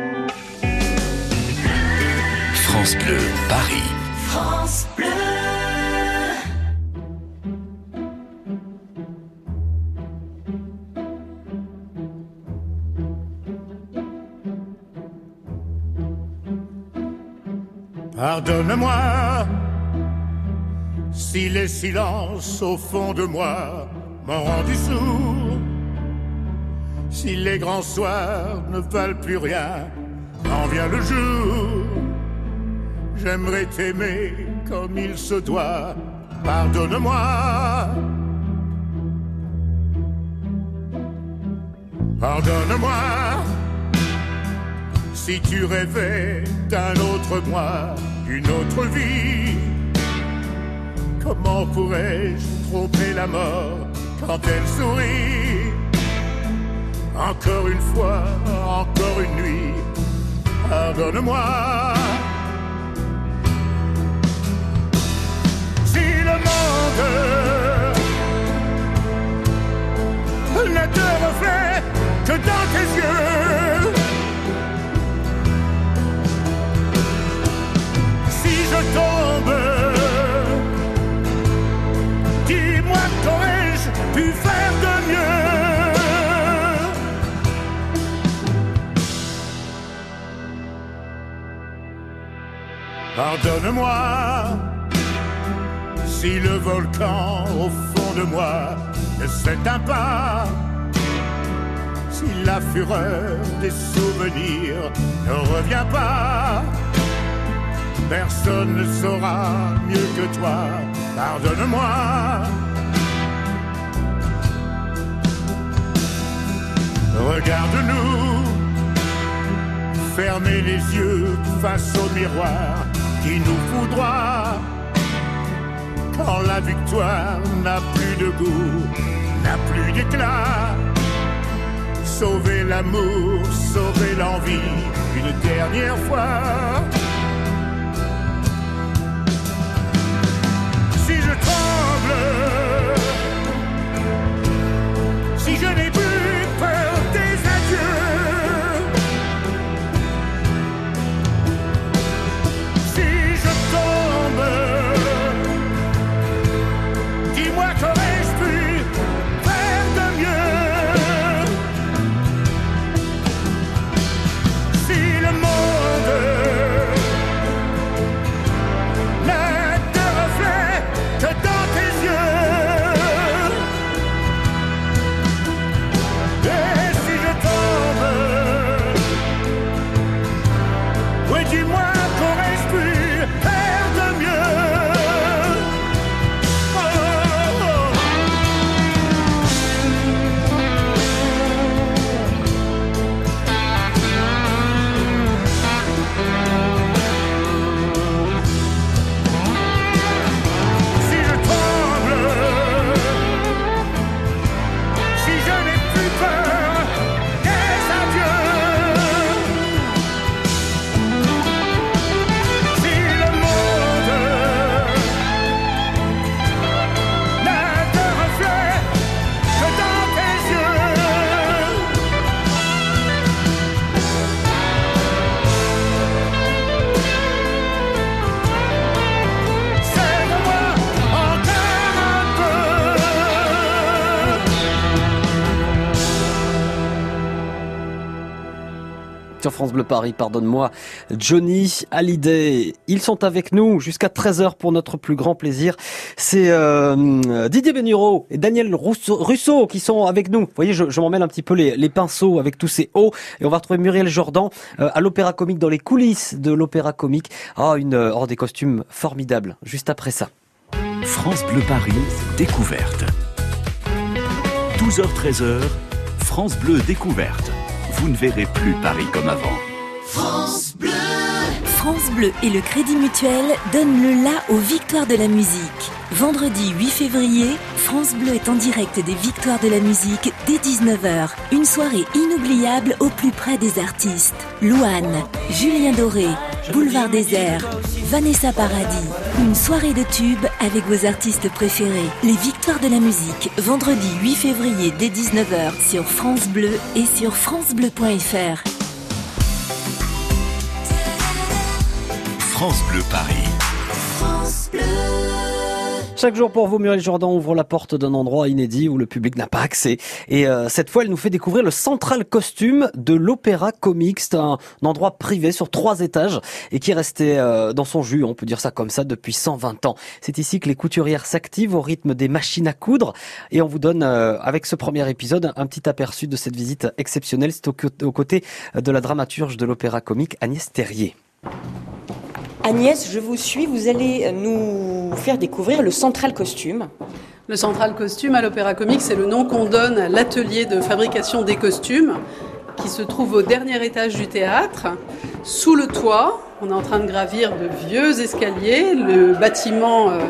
[SPEAKER 1] France Bleu, Paris.
[SPEAKER 6] France Bleu.
[SPEAKER 5] Pardonne-moi si les silences au fond de moi m'ont rendu sourd, si les grands soirs ne valent plus rien quand vient le jour. J'aimerais t'aimer comme il se doit. Pardonne-moi. Pardonne-moi si tu rêvais d'un autre moi, d'une autre vie. Comment pourrais-je tromper la mort quand elle sourit? Encore une fois, encore une nuit, pardonne-moi. Si le monde ne te reflète que dans tes yeux, si je tombe, dis-moi qu'aurais-je pu faire de mieux? Pardonne-moi si le volcan au fond de moi ne s'éteint pas, si la fureur des souvenirs ne revient pas. Personne ne saura mieux que toi. Pardonne-moi. Regarde-nous, fermez les yeux face au miroir qui nous foudroie. Quand la victoire n'a plus de goût, n'a plus d'éclat. Sauver l'amour, sauver l'envie, une dernière fois. Si je tremble, si je n'ai plus peur des adieux, si je tombe, dis-moi qu'aurais-je pu faire de mieux? Si le monde
[SPEAKER 2] sur France Bleu Paris, pardonne-moi, Johnny Hallyday. Ils sont avec nous jusqu'à treize heures pour notre plus grand plaisir. C'est euh, Didier Bénureau et Daniel Rousseau, Russo qui sont avec nous. Vous voyez, je, je m'emmêle un petit peu les, les pinceaux avec tous ces hauts. Et on va retrouver Muriel Jourdan euh, à l'Opéra Comique, dans les coulisses de l'Opéra Comique. Ah, une, euh, oh, des costumes formidables, juste après ça.
[SPEAKER 1] France Bleu Paris, découverte. douze heures treize heures, France Bleu découverte. Vous ne verrez plus Paris comme avant.
[SPEAKER 7] France Bleu. France Bleu et le Crédit Mutuel donnent le la aux Victoires de la musique. Vendredi huit février, France Bleu est en direct des Victoires de la musique dès dix-neuf heures. Une soirée inoubliable au plus près des artistes. Louane, Julien Doré, Boulevard Désert, Vanessa Paradis. Une soirée de tubes avec vos artistes préférés. Les Victoires de la musique, vendredi huit février dès dix-neuf heures sur France Bleu et sur francebleu point f r.
[SPEAKER 1] France Bleu Paris.
[SPEAKER 7] France Bleu.
[SPEAKER 2] Chaque jour pour vous, Muriel Jourdan ouvre la porte d'un endroit inédit où le public n'a pas accès. Et euh, cette fois, elle nous fait découvrir le Central Costume de l'Opéra Comique. C'est un, un endroit privé sur trois étages et qui est resté euh, dans son jus, on peut dire ça comme ça, depuis cent vingt ans. C'est ici que les couturières s'activent au rythme des machines à coudre. Et on vous donne, euh, avec ce premier épisode, un petit aperçu de cette visite exceptionnelle. C'est aux, aux côtés de la dramaturge de l'Opéra Comique, Agnès Terrier.
[SPEAKER 8] Agnès, je vous suis, vous allez nous faire découvrir le Central Costume.
[SPEAKER 9] Le Central Costume à l'Opéra Comique, c'est le nom qu'on donne à l'atelier de fabrication des costumes qui se trouve au dernier étage du théâtre, sous le toit. On est en train de gravir de vieux escaliers, le bâtiment euh,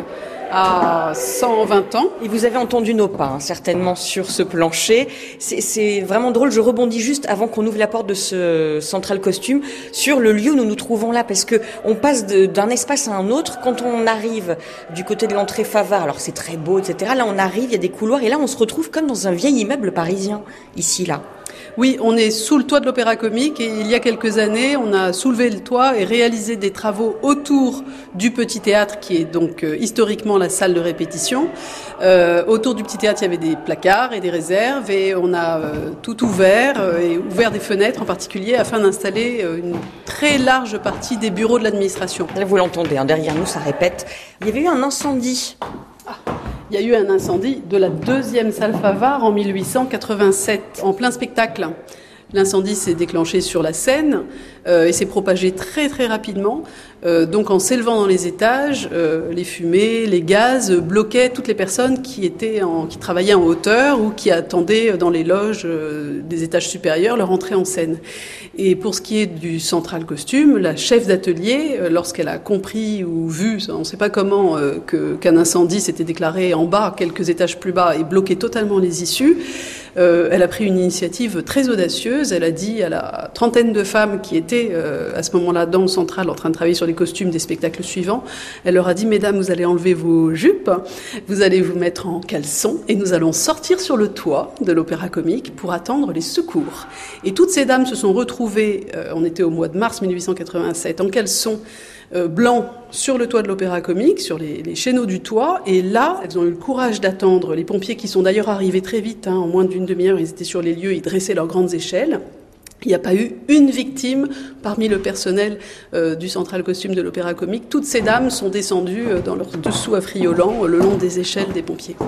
[SPEAKER 9] a cent vingt ans.
[SPEAKER 8] Et vous avez entendu nos pas, hein, certainement, sur ce plancher. C'est, c'est vraiment drôle, je rebondis juste avant qu'on ouvre la porte de ce Central Costume sur le lieu où nous nous trouvons là, parce que on passe de, d'un espace à un autre. Quand on arrive du côté de l'entrée Favard, alors c'est très beau, et cetera. Là, on arrive, il y a des couloirs, et là, on se retrouve comme dans un vieil immeuble parisien, ici, là.
[SPEAKER 9] Oui, on est sous le toit de l'Opéra Comique et il y a quelques années, on a soulevé le toit et réalisé des travaux autour du petit théâtre qui est donc euh, historiquement la salle de répétition. Euh, autour du petit théâtre, il y avait des placards et des réserves et on a euh, tout ouvert euh, et ouvert des fenêtres en particulier afin d'installer euh, une très large partie des bureaux de l'administration.
[SPEAKER 8] Là, vous l'entendez, hein, derrière nous, ça répète. Il y avait eu un incendie.
[SPEAKER 9] Ah. Il y a eu un incendie de la deuxième salle Favard en mille huit cent quatre-vingt-sept, en plein spectacle. L'incendie s'est déclenché sur la scène euh, et s'est propagé très très rapidement. Euh, donc en s'élevant dans les étages, euh, les fumées, les gaz bloquaient toutes les personnes qui étaient en, qui travaillaient en hauteur ou qui attendaient dans les loges euh, des étages supérieurs leur entrée en scène. Et pour ce qui est du Central Costume, la chef d'atelier, euh, lorsqu'elle a compris ou vu, on ne sait pas comment, euh, que, qu'un incendie s'était déclaré en bas, quelques étages plus bas, et bloqué totalement les issues, euh, elle a pris une initiative très audacieuse. Elle a dit à la trentaine de femmes qui étaient euh, à ce moment-là dans le Central en train de travailler sur les costumes des spectacles suivants, elle leur a dit: mesdames, vous allez enlever vos jupes, vous allez vous mettre en caleçon et nous allons sortir sur le toit de l'Opéra Comique pour attendre les secours. Et toutes ces dames se sont retrouvées, euh, on était au mois de mars mille huit cent quatre-vingt-sept, en caleçon euh, blanc sur le toit de l'Opéra Comique, sur les, les chéneaux du toit, et là, elles ont eu le courage d'attendre les pompiers qui sont d'ailleurs arrivés très vite, hein, en moins d'une demi-heure, ils étaient sur les lieux, ils dressaient leurs grandes échelles. Il n'y a pas eu une victime parmi le personnel euh, du Central Costume de l'Opéra Comique. Toutes ces dames sont descendues euh, dans leur dessous affriolant euh, le long des échelles des pompiers.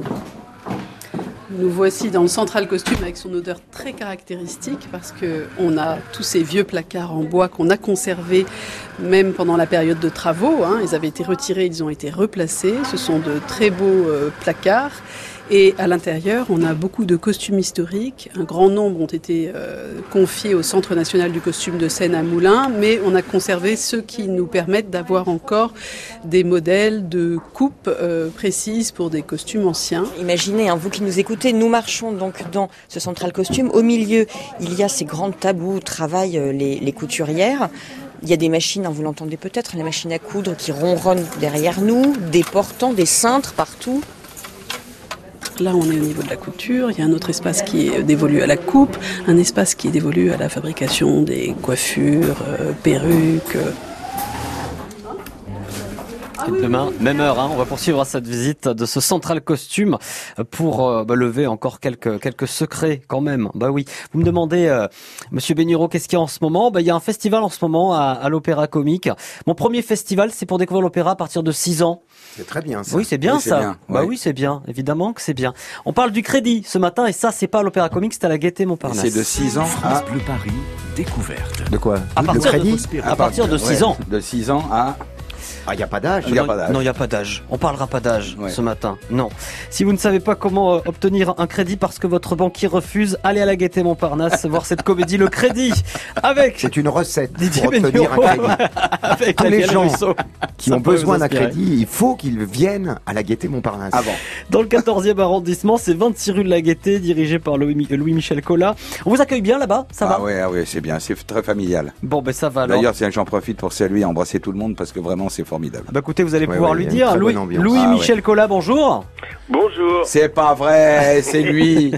[SPEAKER 9] Nous voici dans le Central Costume avec son odeur très caractéristique parce qu'on a tous ces vieux placards en bois qu'on a conservés même pendant la période de travaux. Hein. Ils avaient été retirés, ils ont été replacés. Ce sont de très beaux euh, placards. Et à l'intérieur, on a beaucoup de costumes historiques. Un grand nombre ont été euh, confiés au Centre national du costume de scène à Moulins, mais on a conservé ceux qui nous permettent d'avoir encore des modèles de coupe euh, précises pour des costumes anciens.
[SPEAKER 8] Imaginez, hein, vous qui nous écoutez, nous marchons donc dans ce Central Costume. Au milieu, il y a ces grandes tables où travaillent les, les couturières. Il y a des machines, hein, vous l'entendez peut-être, les machines à coudre qui ronronnent derrière nous, des portants, des cintres partout.
[SPEAKER 9] Là, on est au niveau de la couture. Il y a un autre espace qui est dévolu à la coupe, un espace qui est dévolu à la fabrication des coiffures, euh, perruques. Ah oui,
[SPEAKER 2] Demain,
[SPEAKER 9] oui, oui.
[SPEAKER 2] même heure, hein, on va poursuivre cette visite de ce Central Costume pour euh, bah, lever encore quelques quelques secrets quand même. Bah oui. Vous me demandez, euh, Monsieur Bénureau, qu'est-ce qu'il y a en ce moment? Bah il y a un festival en ce moment à, à l'Opéra Comique. Mon premier festival, c'est pour découvrir l'opéra à partir de six ans.
[SPEAKER 4] C'est très bien ça.
[SPEAKER 2] Oui, c'est bien
[SPEAKER 3] Oui, c'est
[SPEAKER 2] ça.
[SPEAKER 3] bien,
[SPEAKER 2] Bah
[SPEAKER 3] ouais.
[SPEAKER 2] oui, c'est bien. Évidemment que c'est bien. On parle du crédit ce matin et ça, c'est pas à l'Opéra Comique, c'est à la Gaîté Montparnasse.
[SPEAKER 3] C'est de six ans
[SPEAKER 1] France
[SPEAKER 3] à...
[SPEAKER 1] Bleu Paris, découverte.
[SPEAKER 4] De quoi?
[SPEAKER 2] À
[SPEAKER 4] Le
[SPEAKER 2] partir de-
[SPEAKER 4] crédit?
[SPEAKER 2] À partir de six
[SPEAKER 3] ouais,
[SPEAKER 2] ans.
[SPEAKER 3] De six ans à...
[SPEAKER 4] Ah, il n'y a pas d'âge.
[SPEAKER 3] Il y a
[SPEAKER 2] non,
[SPEAKER 3] pas d'âge.
[SPEAKER 2] Non, il n'y a pas d'âge. On parlera pas d'âge
[SPEAKER 3] Ouais.
[SPEAKER 2] ce matin. Non. Si vous ne savez pas comment euh, obtenir un crédit parce que votre banquier refuse, allez à la Gaîté Montparnasse voir cette comédie Le Crédit avec
[SPEAKER 4] C'est une recette
[SPEAKER 2] Didier
[SPEAKER 4] pour obtenir un
[SPEAKER 2] Bénureau.
[SPEAKER 4] crédit.
[SPEAKER 2] avec
[SPEAKER 4] Tous les
[SPEAKER 2] Daniel
[SPEAKER 4] gens
[SPEAKER 2] Russo.
[SPEAKER 4] Qui
[SPEAKER 2] Ça
[SPEAKER 4] ont
[SPEAKER 2] pourrait
[SPEAKER 4] besoin
[SPEAKER 2] vous
[SPEAKER 4] d'un
[SPEAKER 2] inspirer.
[SPEAKER 4] crédit, il faut qu'ils viennent à la Gaîté Montparnasse.
[SPEAKER 3] Avant.
[SPEAKER 2] Dans le quatorzième arrondissement, c'est vingt-six rue de la Gaîté, dirigé par Louis- Louis-Michel Collat. On vous accueille bien là-bas? Ça va?
[SPEAKER 3] Ah ouais, ah ouais, c'est bien, c'est très familial.
[SPEAKER 2] Bon, ben ça va alors.
[SPEAKER 3] D'ailleurs, tiens, j'en profite pour saluer et embrasser tout le monde parce que vraiment, c'est formidable.
[SPEAKER 2] Bah écoutez, vous allez
[SPEAKER 4] Ouais,
[SPEAKER 2] pouvoir
[SPEAKER 4] ouais,
[SPEAKER 2] lui
[SPEAKER 4] il y a une
[SPEAKER 2] dire,
[SPEAKER 4] très
[SPEAKER 2] Louis,
[SPEAKER 4] bonne ambiance.
[SPEAKER 2] Louis-Michel
[SPEAKER 3] Ah
[SPEAKER 2] Collat, bonjour.
[SPEAKER 10] Bonjour.
[SPEAKER 3] C'est pas vrai, c'est lui.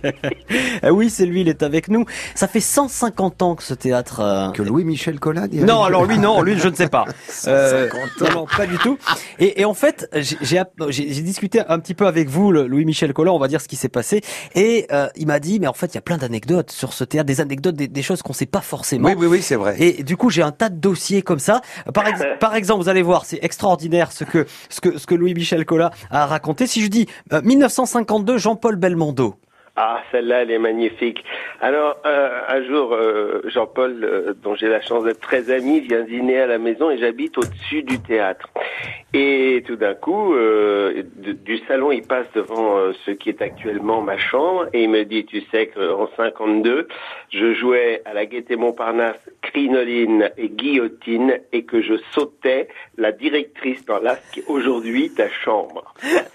[SPEAKER 2] Eh oui, c'est lui, il est avec nous. Ça fait cent cinquante ans que ce théâtre... euh,
[SPEAKER 4] Que Louis-Michel Collat dit.
[SPEAKER 2] Non, alors lui, non, lui, je ne sais pas. Euh, non, non, pas du tout. Et, et en fait, j'ai, j'ai, j'ai j'ai discuté un petit peu avec vous, le Louis-Michel Collat, on va dire ce qui s'est passé. Et euh, il m'a dit, mais en fait, il y a plein d'anecdotes sur ce théâtre, des anecdotes, des, des choses qu'on sait pas forcément.
[SPEAKER 3] Oui, oui, oui, c'est vrai.
[SPEAKER 2] Et du coup, j'ai un tas de dossiers comme ça. Par, ex- par exemple, vous allez voir, c'est extraordinaire ce que ce que ce que Louis-Michel Collat a raconté. Si je dis euh, mille neuf cent cinquante-deux, Jean-Paul Belmondo.
[SPEAKER 10] Ah, celle-là, elle est magnifique. Alors, euh, un jour, euh, Jean-Paul, euh, dont j'ai la chance d'être très ami, vient dîner à la maison et j'habite au-dessus du théâtre. Et tout d'un coup, euh, de- du salon, il passe devant euh, ce qui est actuellement ma chambre et il me dit, tu sais qu'en cinquante-deux, je jouais à la Gaîté Montparnasse, crinoline et guillotine et que je sautais la directrice dans la, qui est aujourd'hui ta chambre.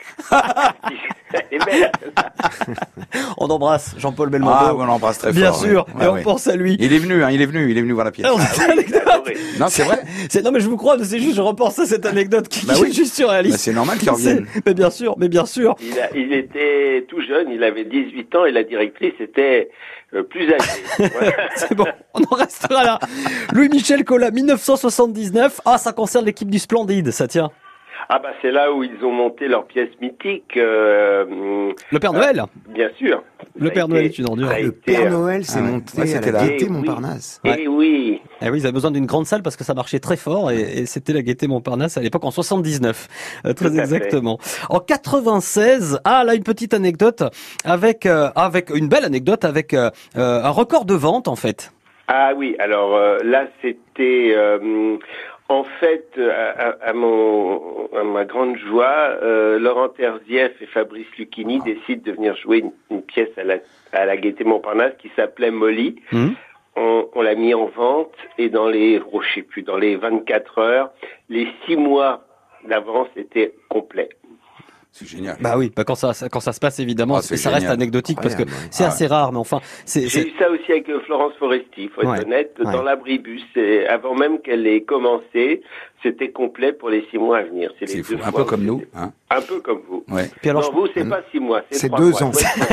[SPEAKER 10] Elle est belle, celle-là.
[SPEAKER 2] On embrasse Jean-Paul Belmondo.
[SPEAKER 3] Ah, on l'embrasse très
[SPEAKER 2] Bien
[SPEAKER 3] fort.
[SPEAKER 2] sûr,
[SPEAKER 3] oui.
[SPEAKER 2] et
[SPEAKER 3] Ah,
[SPEAKER 2] on
[SPEAKER 3] oui.
[SPEAKER 2] pense à lui.
[SPEAKER 3] Il est venu, hein, il est venu, il est venu voir la pièce.
[SPEAKER 2] Alors,
[SPEAKER 10] Ah
[SPEAKER 2] cette
[SPEAKER 10] oui,
[SPEAKER 2] anecdote-
[SPEAKER 10] j'ai adoré.
[SPEAKER 3] Non, c'est vrai.
[SPEAKER 2] C'est, non mais je vous crois, c'est juste je repense à cette anecdote qui,
[SPEAKER 3] Bah
[SPEAKER 2] qui
[SPEAKER 3] oui.
[SPEAKER 2] est juste surréaliste.
[SPEAKER 3] Bah, c'est normal qu'il revienne.
[SPEAKER 2] C'est- Mais bien sûr, mais bien sûr.
[SPEAKER 10] Il, a- il était tout jeune, il avait dix-huit ans et la directrice était euh, plus âgée. Voilà.
[SPEAKER 2] C'est bon, on en restera là. Louis-Michel Collat, mille neuf cent soixante-dix-neuf. Ah, ça concerne l'équipe du Splendide, ça tient.
[SPEAKER 10] Ah bah c'est là où ils ont monté leur pièce mythique. euh,
[SPEAKER 2] Le Père Noël.
[SPEAKER 10] Bien sûr.
[SPEAKER 2] Le
[SPEAKER 10] Ça a
[SPEAKER 2] Père
[SPEAKER 10] été-
[SPEAKER 2] Noël est une ordure.
[SPEAKER 10] ça a
[SPEAKER 4] Le
[SPEAKER 10] été,
[SPEAKER 4] Père
[SPEAKER 10] euh,
[SPEAKER 4] Noël s'est
[SPEAKER 3] Ah ouais.
[SPEAKER 4] monté
[SPEAKER 3] Ouais,
[SPEAKER 4] à
[SPEAKER 3] c'était
[SPEAKER 4] la
[SPEAKER 3] là.
[SPEAKER 4] Gaîté
[SPEAKER 10] Eh oui.
[SPEAKER 4] Montparnasse.
[SPEAKER 10] Eh oui.
[SPEAKER 2] Eh oui, ils avaient besoin d'une grande salle parce que ça marchait très fort et, et c'était la Gaîté Montparnasse à l'époque en soixante-dix-neuf, euh, très
[SPEAKER 10] Tout à fait.
[SPEAKER 2] exactement. En quatre-vingt-seize, ah là une petite anecdote avec euh, avec une belle anecdote avec euh, euh, un record de vente en fait.
[SPEAKER 10] Ah oui, alors euh, là c'était euh, en fait à, à- à mon à ma grande joie, euh, Laurent Terzieff et Fabrice Lucchini décident de venir jouer une, une pièce à la à la Gaîté Montparnasse qui s'appelait Molly.
[SPEAKER 2] Mhm.
[SPEAKER 10] On, on l'a mis en vente et dans les oh, je sais plus dans les vingt-quatre heures, les six mois d'avance étaient complets.
[SPEAKER 3] C'est génial.
[SPEAKER 2] Bah oui, bah quand ça ça- quand ça se passe évidemment,
[SPEAKER 3] Ah, c'est
[SPEAKER 2] et ça reste
[SPEAKER 3] génial.
[SPEAKER 2] anecdotique parce que
[SPEAKER 4] Incroyable, ouais.
[SPEAKER 2] c'est
[SPEAKER 3] Ah
[SPEAKER 2] assez rare, mais enfin c'est
[SPEAKER 10] J'ai
[SPEAKER 2] c'est-
[SPEAKER 10] eu ça aussi avec euh, Florence Foresti, faut être
[SPEAKER 2] Ouais,
[SPEAKER 10] honnête,
[SPEAKER 2] ouais.
[SPEAKER 10] dans l'abribus. Et avant même qu'elle ait commencé, c'était complet pour les six mois à venir. les
[SPEAKER 3] C'est fou.
[SPEAKER 10] deux
[SPEAKER 3] Un
[SPEAKER 10] fois
[SPEAKER 3] peu comme
[SPEAKER 10] où
[SPEAKER 3] nous.
[SPEAKER 10] c'était-
[SPEAKER 3] Hein.
[SPEAKER 10] Un peu comme vous.
[SPEAKER 3] Ouais.
[SPEAKER 2] Puis alors,
[SPEAKER 10] non, vous, c'est
[SPEAKER 4] je-
[SPEAKER 10] pas six mois, c'est
[SPEAKER 4] C'est
[SPEAKER 10] trois
[SPEAKER 4] deux
[SPEAKER 10] mois.
[SPEAKER 4] ans.
[SPEAKER 10] Faut être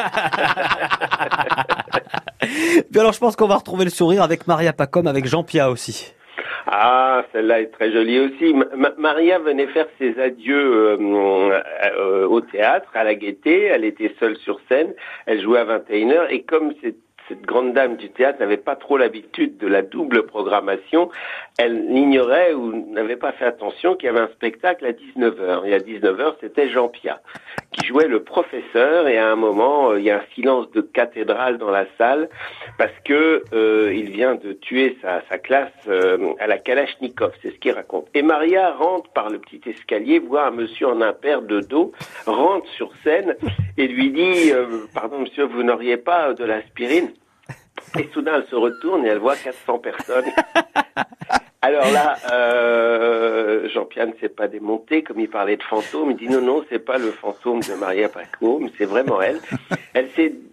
[SPEAKER 2] Puis alors je pense qu'on va retrouver le sourire avec Maria Pacom, avec Jean Pia aussi.
[SPEAKER 10] Ah, celle-là est très jolie aussi. Ma- Ma- Maria venait faire ses adieux euh, euh, au théâtre, à la Gaîté. Elle était seule sur scène. Elle jouait à vingt et une heures. Et comme cette, cette grande dame du théâtre n'avait pas trop l'habitude de la double programmation, elle ignorait ou n'avait pas fait attention qu'il y avait un spectacle à dix-neuf heures. Et à dix-neuf heures, c'était Jean Pia qui jouait le professeur. Et à un moment, euh, il y a un silence de cathédrale dans la salle parce que euh, il vient de tuer sa, sa classe euh, à la Kalachnikov, c'est ce qu'il raconte. Et Maria rentre par le petit escalier, voit un monsieur en impair de dos, rentre sur scène et lui dit euh, « Pardon monsieur, vous n'auriez pas de l'aspirine ?» Et soudain, elle se retourne et elle voit quatre cents personnes. Alors là, euh, Jean-Pierre ne s'est pas démonté, comme il parlait de fantôme. Il dit non, non, c'est pas le fantôme de Maria Pacom, c'est vraiment elle. Elle s'est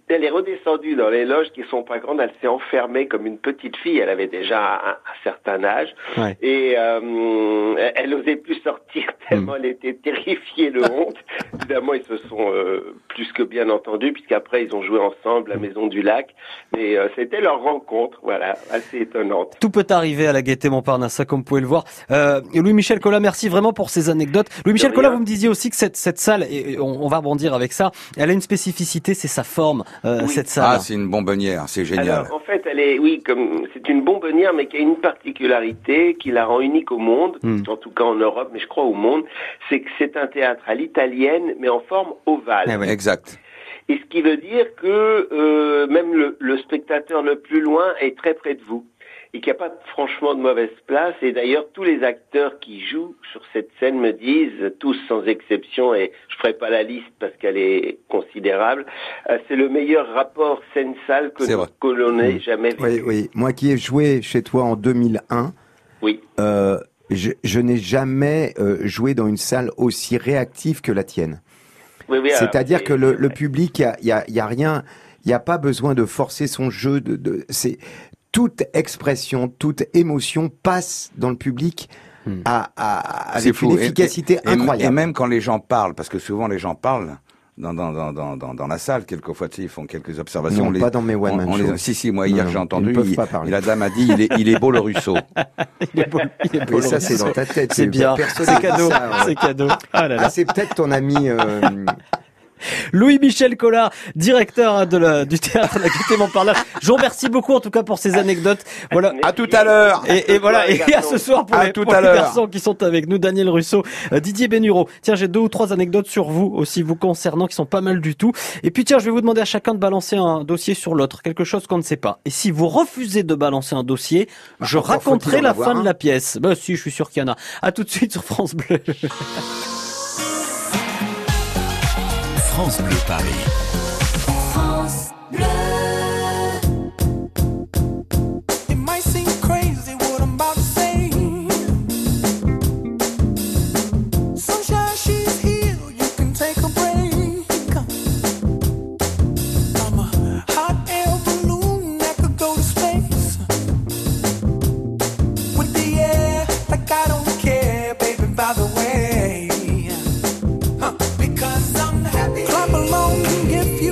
[SPEAKER 10] elle est redescendue dans les loges qui sont pas grandes. Elle s'est enfermée comme une petite fille. Elle avait déjà un, un certain âge. Ouais. Et euh, elle n'osait plus sortir tellement mmh. elle était terrifiée de honte. Évidemment, ils se sont euh, plus que bien entendus, puisqu'après, ils ont joué ensemble à Maison du Lac. Mais euh, c'était leur rencontre, voilà, assez étonnante.
[SPEAKER 2] Tout peut arriver à la Gaîté Montparnasse, comme vous pouvez le voir. Euh, Louis-Michel Collat, merci vraiment pour ces anecdotes. Louis-Michel Collat, vous me disiez aussi que cette, cette salle, et on, on va rebondir avec ça, elle a une spécificité, c'est sa forme, euh, oui. cette salle.
[SPEAKER 3] Ah, c'est une bonbonnière, c'est génial.
[SPEAKER 10] Alors, en fait, elle est, oui, comme c'est une bonbonnière, mais qui a une particularité qui la rend unique au monde, mm. en tout cas en Europe, mais je crois au monde, c'est que c'est un théâtre à l'italienne, mais en forme ovale.
[SPEAKER 3] Ah oui. Exact.
[SPEAKER 10] Et ce qui veut dire que euh, même le, le spectateur le plus loin est très près de vous. Et qu'il n'y a pas franchement de mauvaise place. Et d'ailleurs, tous les acteurs qui jouent sur cette scène me disent, tous sans exception, et je ferai pas la liste parce qu'elle est considérable, euh, c'est le meilleur rapport scène-salle que, que l'on ait jamais vu.
[SPEAKER 4] Oui, oui. Moi qui ai joué chez toi en deux mille un,
[SPEAKER 10] oui.
[SPEAKER 4] euh, je, je n'ai jamais euh, joué dans une salle aussi réactive que la tienne.
[SPEAKER 10] Oui, oui,
[SPEAKER 4] C'est-à-dire alors, que le, le public, il y a, y a, y a rien, il n'y a pas besoin de forcer son jeu. De, de, c'est toute expression, toute émotion passe dans le public hmm. à, à, avec
[SPEAKER 3] fou.
[SPEAKER 4] une efficacité
[SPEAKER 3] et, et,
[SPEAKER 4] incroyable.
[SPEAKER 3] Et même quand les gens parlent, parce que souvent les gens parlent dans dans dans dans dans, dans la salle, quelquefois tu sais, ils font quelques observations.
[SPEAKER 4] Non,
[SPEAKER 3] les,
[SPEAKER 4] pas dans mes one man shows.
[SPEAKER 3] Si si, moi hier
[SPEAKER 4] non,
[SPEAKER 3] j'ai entendu,
[SPEAKER 4] ils
[SPEAKER 3] il,
[SPEAKER 4] pas parler.
[SPEAKER 3] la dame a dit il est il est beau le Russo.
[SPEAKER 2] il est beau, il est beau
[SPEAKER 4] et ça c'est dans ta tête.
[SPEAKER 2] C'est bien, c'est cadeau, c'est cadeau. Ah là là.
[SPEAKER 4] Ah, c'est peut-être ton ami. Euh,
[SPEAKER 2] Louis-Michel Collat, directeur de la, du théâtre de la Gaîté Montparnasse. Je vous remercie beaucoup en tout cas pour ces anecdotes. Voilà.
[SPEAKER 3] À tout à l'heure.
[SPEAKER 2] Et, et voilà. Et à ce soir pour, les, pour les garçons qui sont avec nous, Daniel Russo, euh, Didier Bénureau. Tiens, j'ai deux ou trois anecdotes sur vous aussi, vous concernant, qui sont pas mal du tout. Et puis tiens, je vais vous demander à chacun de balancer un dossier sur l'autre, quelque chose qu'on ne sait pas. Et si vous refusez de balancer un dossier, bah, je raconterai la fin un. de la pièce. Bah si, je suis sûr qu'il y en a. À tout de suite sur France Bleu.
[SPEAKER 1] France Bleu Paris.
[SPEAKER 6] France Bleu. It might seem crazy what I'm about to say. Sunshine, she's here, you can take a break. I'm a hot air balloon that could go to space. With the air, like I don't care, baby, by the way. Clap along if you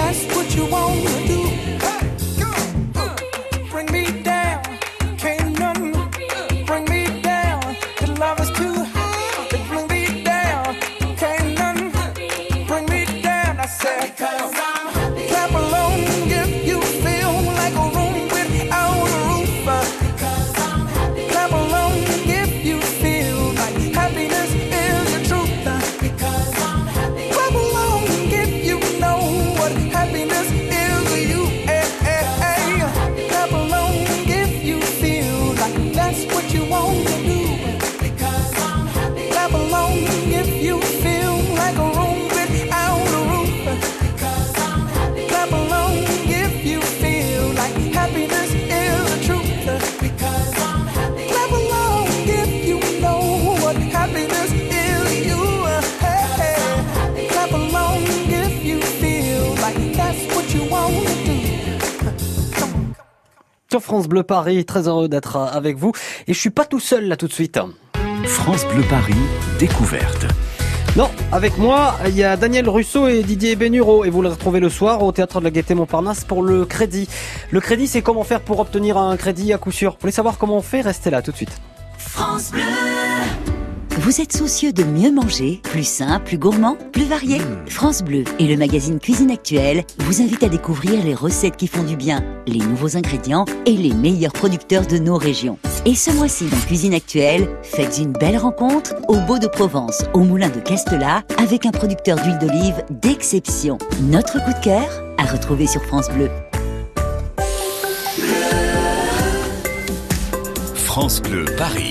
[SPEAKER 6] that's what you want to do. Bring me down, can't nothing bring me down. The love is too high to bring me down. Can't nothing bring me down. I said, cause I'm happy. Clap along if you feel like a room without a roof. Because I'm happy. Clap along if you feel like happiness is the truth. Because I'm happy. Clap along if you know what happiness is to you. Hey, hey, hey. Clap along if you feel like that's what you want to do. Because I'm happy. Clap along if you feel like a room without a roof. Because I'm happy. Clap along if you feel like happiness is the truth. Because I'm happy. Clap along if you know what happiness is to you. Hey, hey. Clap along if you feel like that's what you want to do.
[SPEAKER 2] Sur France Bleu Paris, très heureux d'être avec vous. Et je suis pas tout seul là tout de suite.
[SPEAKER 1] France Bleu Paris, découverte.
[SPEAKER 2] Non, avec moi, il y a Daniel Russo et Didier Bénureau. Et vous les retrouvez le soir au Théâtre de la Gaîté Montparnasse pour le crédit. Le crédit, c'est comment faire pour obtenir un crédit à coup sûr. Vous voulez savoir comment on fait? Restez là tout de suite.
[SPEAKER 7] France Bleu. Vous êtes soucieux de mieux manger, plus sain, plus gourmand, plus varié? France Bleu et le magazine Cuisine Actuelle vous invitent à découvrir les recettes qui font du bien, les nouveaux ingrédients et les meilleurs producteurs de nos régions. Et ce mois-ci dans Cuisine Actuelle, faites une belle rencontre au Beau de Provence, au Moulin de Castelat, avec un producteur d'huile d'olive d'exception. Notre coup de cœur à retrouver sur France Bleu.
[SPEAKER 1] France Bleu Paris.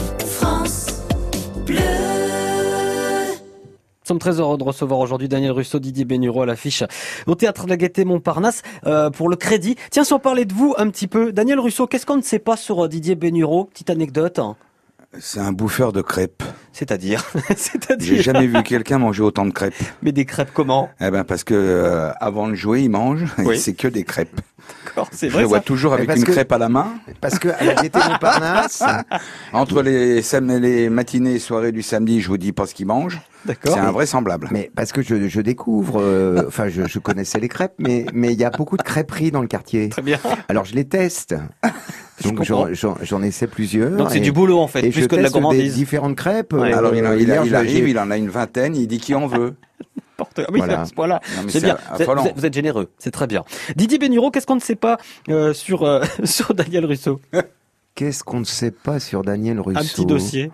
[SPEAKER 2] Nous sommes très heureux de recevoir aujourd'hui Daniel Russo, Didier Bénureau à l'affiche au Théâtre de la Gaîté Montparnasse euh, pour le crédit. Tiens, sans parler de vous un petit peu, Daniel Russo, qu'est-ce qu'on ne sait pas sur euh, Didier Bénureau? Petite anecdote. Hein.
[SPEAKER 3] C'est un bouffeur de crêpes.
[SPEAKER 2] C'est-à-dire, c'est-à-dire.
[SPEAKER 3] J'ai jamais vu quelqu'un manger autant de crêpes.
[SPEAKER 2] Mais des crêpes comment?
[SPEAKER 3] Eh ben parce que euh, avant de jouer, il mange.
[SPEAKER 2] Oui.
[SPEAKER 3] Et c'est que des crêpes.
[SPEAKER 2] D'accord, c'est
[SPEAKER 3] Je
[SPEAKER 2] vrai
[SPEAKER 3] le vois
[SPEAKER 2] ça.
[SPEAKER 3] toujours avec
[SPEAKER 4] parce
[SPEAKER 3] une
[SPEAKER 4] que-
[SPEAKER 3] crêpe à la main.
[SPEAKER 4] Parce que à la Gaîté Montparnasse,
[SPEAKER 3] Entre les, sam- les matinées et soirées du samedi, je vous dis pas ce qu'il mange.
[SPEAKER 2] D'accord.
[SPEAKER 3] C'est invraisemblable.
[SPEAKER 4] mais parce que je, je découvre, euh, enfin je, je connaissais les crêpes, mais mais il y a beaucoup de crêperies dans le quartier.
[SPEAKER 2] Très bien.
[SPEAKER 4] Alors je les teste. Donc
[SPEAKER 2] comprends.
[SPEAKER 4] j'en, j'en, j'en essaie plusieurs.
[SPEAKER 2] Donc c'est
[SPEAKER 4] et-
[SPEAKER 2] du boulot en fait,
[SPEAKER 4] et
[SPEAKER 2] plus
[SPEAKER 4] je
[SPEAKER 2] que de la
[SPEAKER 4] teste des
[SPEAKER 2] gourmandise.
[SPEAKER 4] différentes crêpes.
[SPEAKER 2] Ouais.
[SPEAKER 3] Alors il, en- il,
[SPEAKER 4] Hier,
[SPEAKER 3] il
[SPEAKER 4] je-
[SPEAKER 3] arrive,
[SPEAKER 4] j'ai-
[SPEAKER 3] il en a une vingtaine, il dit qui en veut.
[SPEAKER 2] N'importe- Oui,
[SPEAKER 4] Voilà.
[SPEAKER 2] à ce point-là.
[SPEAKER 3] Non, mais
[SPEAKER 2] C'est
[SPEAKER 3] c'est
[SPEAKER 2] bien. Vous êtes,
[SPEAKER 3] affolant.
[SPEAKER 2] vous êtes- vous êtes généreux. C'est très bien. Didier Bénureau, qu'est-ce qu'on ne sait pas euh, sur euh, sur Daniel Russo?
[SPEAKER 4] Qu'est-ce qu'on ne sait pas sur Daniel Russo?
[SPEAKER 2] Un petit dossier.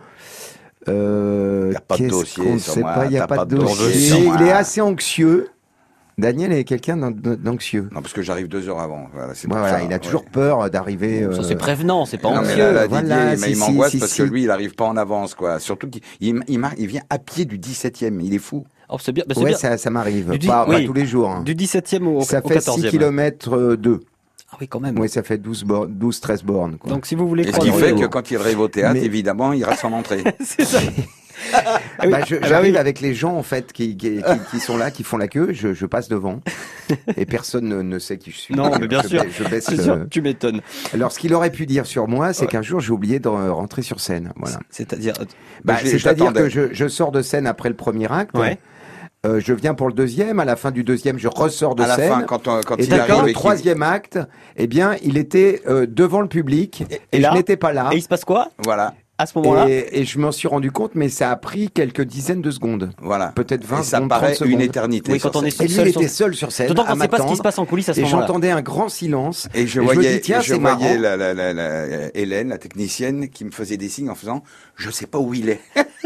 [SPEAKER 4] Euh,
[SPEAKER 3] Y a pas de
[SPEAKER 4] qu'est-ce
[SPEAKER 3] dossier
[SPEAKER 4] qu'on ne
[SPEAKER 3] sur
[SPEAKER 4] sait
[SPEAKER 3] moi,
[SPEAKER 4] pas, il n'y a
[SPEAKER 3] t'as
[SPEAKER 4] pas,
[SPEAKER 3] pas
[SPEAKER 4] de
[SPEAKER 3] de
[SPEAKER 4] dossier.
[SPEAKER 3] dossier sur
[SPEAKER 4] Il
[SPEAKER 3] moi.
[SPEAKER 4] est assez anxieux. Daniel est quelqu'un d'an- d'anxieux.
[SPEAKER 3] Non, parce que j'arrive deux heures avant. Voilà, c'est pour
[SPEAKER 4] Voilà,
[SPEAKER 3] ça,
[SPEAKER 4] il a
[SPEAKER 3] ouais.
[SPEAKER 4] toujours peur d'arriver.
[SPEAKER 2] Ça
[SPEAKER 4] euh,
[SPEAKER 2] c'est prévenant, c'est pas
[SPEAKER 3] Non, mais
[SPEAKER 2] anxieux.
[SPEAKER 3] là, là,
[SPEAKER 4] Voilà,
[SPEAKER 3] Didier, mais
[SPEAKER 4] si,
[SPEAKER 3] il
[SPEAKER 4] si,
[SPEAKER 3] m'angoisse
[SPEAKER 4] si,
[SPEAKER 3] parce
[SPEAKER 4] si.
[SPEAKER 3] que lui, il arrive pas en avance, quoi. Surtout qu'il il, il, mar- il vient à pied du dix-septième. Il est fou.
[SPEAKER 2] Oh, c'est bien. Bah, c'est
[SPEAKER 4] Ouais,
[SPEAKER 2] bien.
[SPEAKER 4] ça, ça m'arrive.
[SPEAKER 2] Du dix-
[SPEAKER 4] Pas, pas
[SPEAKER 2] oui.
[SPEAKER 4] tous les jours. hein.
[SPEAKER 2] Du dix-septième au,
[SPEAKER 4] Ça
[SPEAKER 2] au
[SPEAKER 4] fait six
[SPEAKER 2] quatorzième.
[SPEAKER 4] kilomètres deux.
[SPEAKER 2] Ah oui, quand même.
[SPEAKER 4] Oui, ça fait douze, bor- douze treize bornes. Quoi.
[SPEAKER 2] Donc si vous voulez
[SPEAKER 3] Et ce
[SPEAKER 2] croire
[SPEAKER 3] qui
[SPEAKER 2] dans
[SPEAKER 3] fait
[SPEAKER 2] le-
[SPEAKER 3] que quand il arrive au théâtre,
[SPEAKER 4] Mais-
[SPEAKER 3] évidemment, il rate son entrée.
[SPEAKER 2] c'est ça. Ah oui.
[SPEAKER 4] Bah, je-
[SPEAKER 2] Ah bah
[SPEAKER 4] j'arrive
[SPEAKER 2] oui.
[SPEAKER 4] avec les gens en fait qui, qui, qui, qui sont là, qui font la queue. Je, je passe devant et personne ne, ne sait qui je suis.
[SPEAKER 2] Non, mais bien
[SPEAKER 4] je,
[SPEAKER 2] sûr.
[SPEAKER 4] ba- Je baisse
[SPEAKER 2] C'est
[SPEAKER 4] le-
[SPEAKER 2] sûr, tu m'étonnes.
[SPEAKER 4] Alors, ce qu'il aurait pu dire sur moi, c'est
[SPEAKER 2] Ouais.
[SPEAKER 4] qu'un jour j'ai oublié de rentrer sur scène. Voilà.
[SPEAKER 2] C'est-à-dire.
[SPEAKER 4] Bah,
[SPEAKER 3] je l'ai-
[SPEAKER 4] c'est-à-dire
[SPEAKER 3] j'attendais.
[SPEAKER 4] que je, je sors de scène après le premier acte.
[SPEAKER 2] Ouais.
[SPEAKER 4] Euh, je viens pour le deuxième. À la fin du deuxième, je ressors de
[SPEAKER 3] À la
[SPEAKER 4] scène.
[SPEAKER 3] fin, quand, on- quand
[SPEAKER 4] et
[SPEAKER 3] il
[SPEAKER 4] d'accord,
[SPEAKER 3] arrive
[SPEAKER 4] le
[SPEAKER 3] et qu'il-
[SPEAKER 4] troisième acte, eh bien, il était euh, devant le public et,
[SPEAKER 2] et là
[SPEAKER 4] je n'étais pas là.
[SPEAKER 2] Et il se passe quoi
[SPEAKER 3] Voilà,
[SPEAKER 2] à ce moment-là?
[SPEAKER 4] Et, et je m'en suis rendu compte, mais ça a pris quelques dizaines de secondes.
[SPEAKER 3] voilà.
[SPEAKER 4] Peut-être vingt
[SPEAKER 3] Et ça
[SPEAKER 4] secondes,
[SPEAKER 3] paraît
[SPEAKER 4] trente
[SPEAKER 3] une
[SPEAKER 4] secondes.
[SPEAKER 3] éternité.
[SPEAKER 2] Oui, quand
[SPEAKER 3] sur
[SPEAKER 2] on est
[SPEAKER 3] scène.
[SPEAKER 4] Et lui,
[SPEAKER 2] Seul
[SPEAKER 4] il
[SPEAKER 2] sur-
[SPEAKER 4] était seul sur scène.
[SPEAKER 2] D'autant qu'on
[SPEAKER 4] à
[SPEAKER 2] ne sait pas ce qui
[SPEAKER 4] m'attendre.
[SPEAKER 2] se passe en coulisses à ce
[SPEAKER 4] Et
[SPEAKER 2] moment-là.
[SPEAKER 4] j'entendais un grand silence.
[SPEAKER 3] Et je
[SPEAKER 4] me
[SPEAKER 3] voyais,
[SPEAKER 4] dis, tiens,
[SPEAKER 3] je
[SPEAKER 4] c'est
[SPEAKER 3] voyais
[SPEAKER 4] marrant.
[SPEAKER 3] la, la, la, la- Hélène, la technicienne, qui me faisait des signes en faisant « je sais pas où il est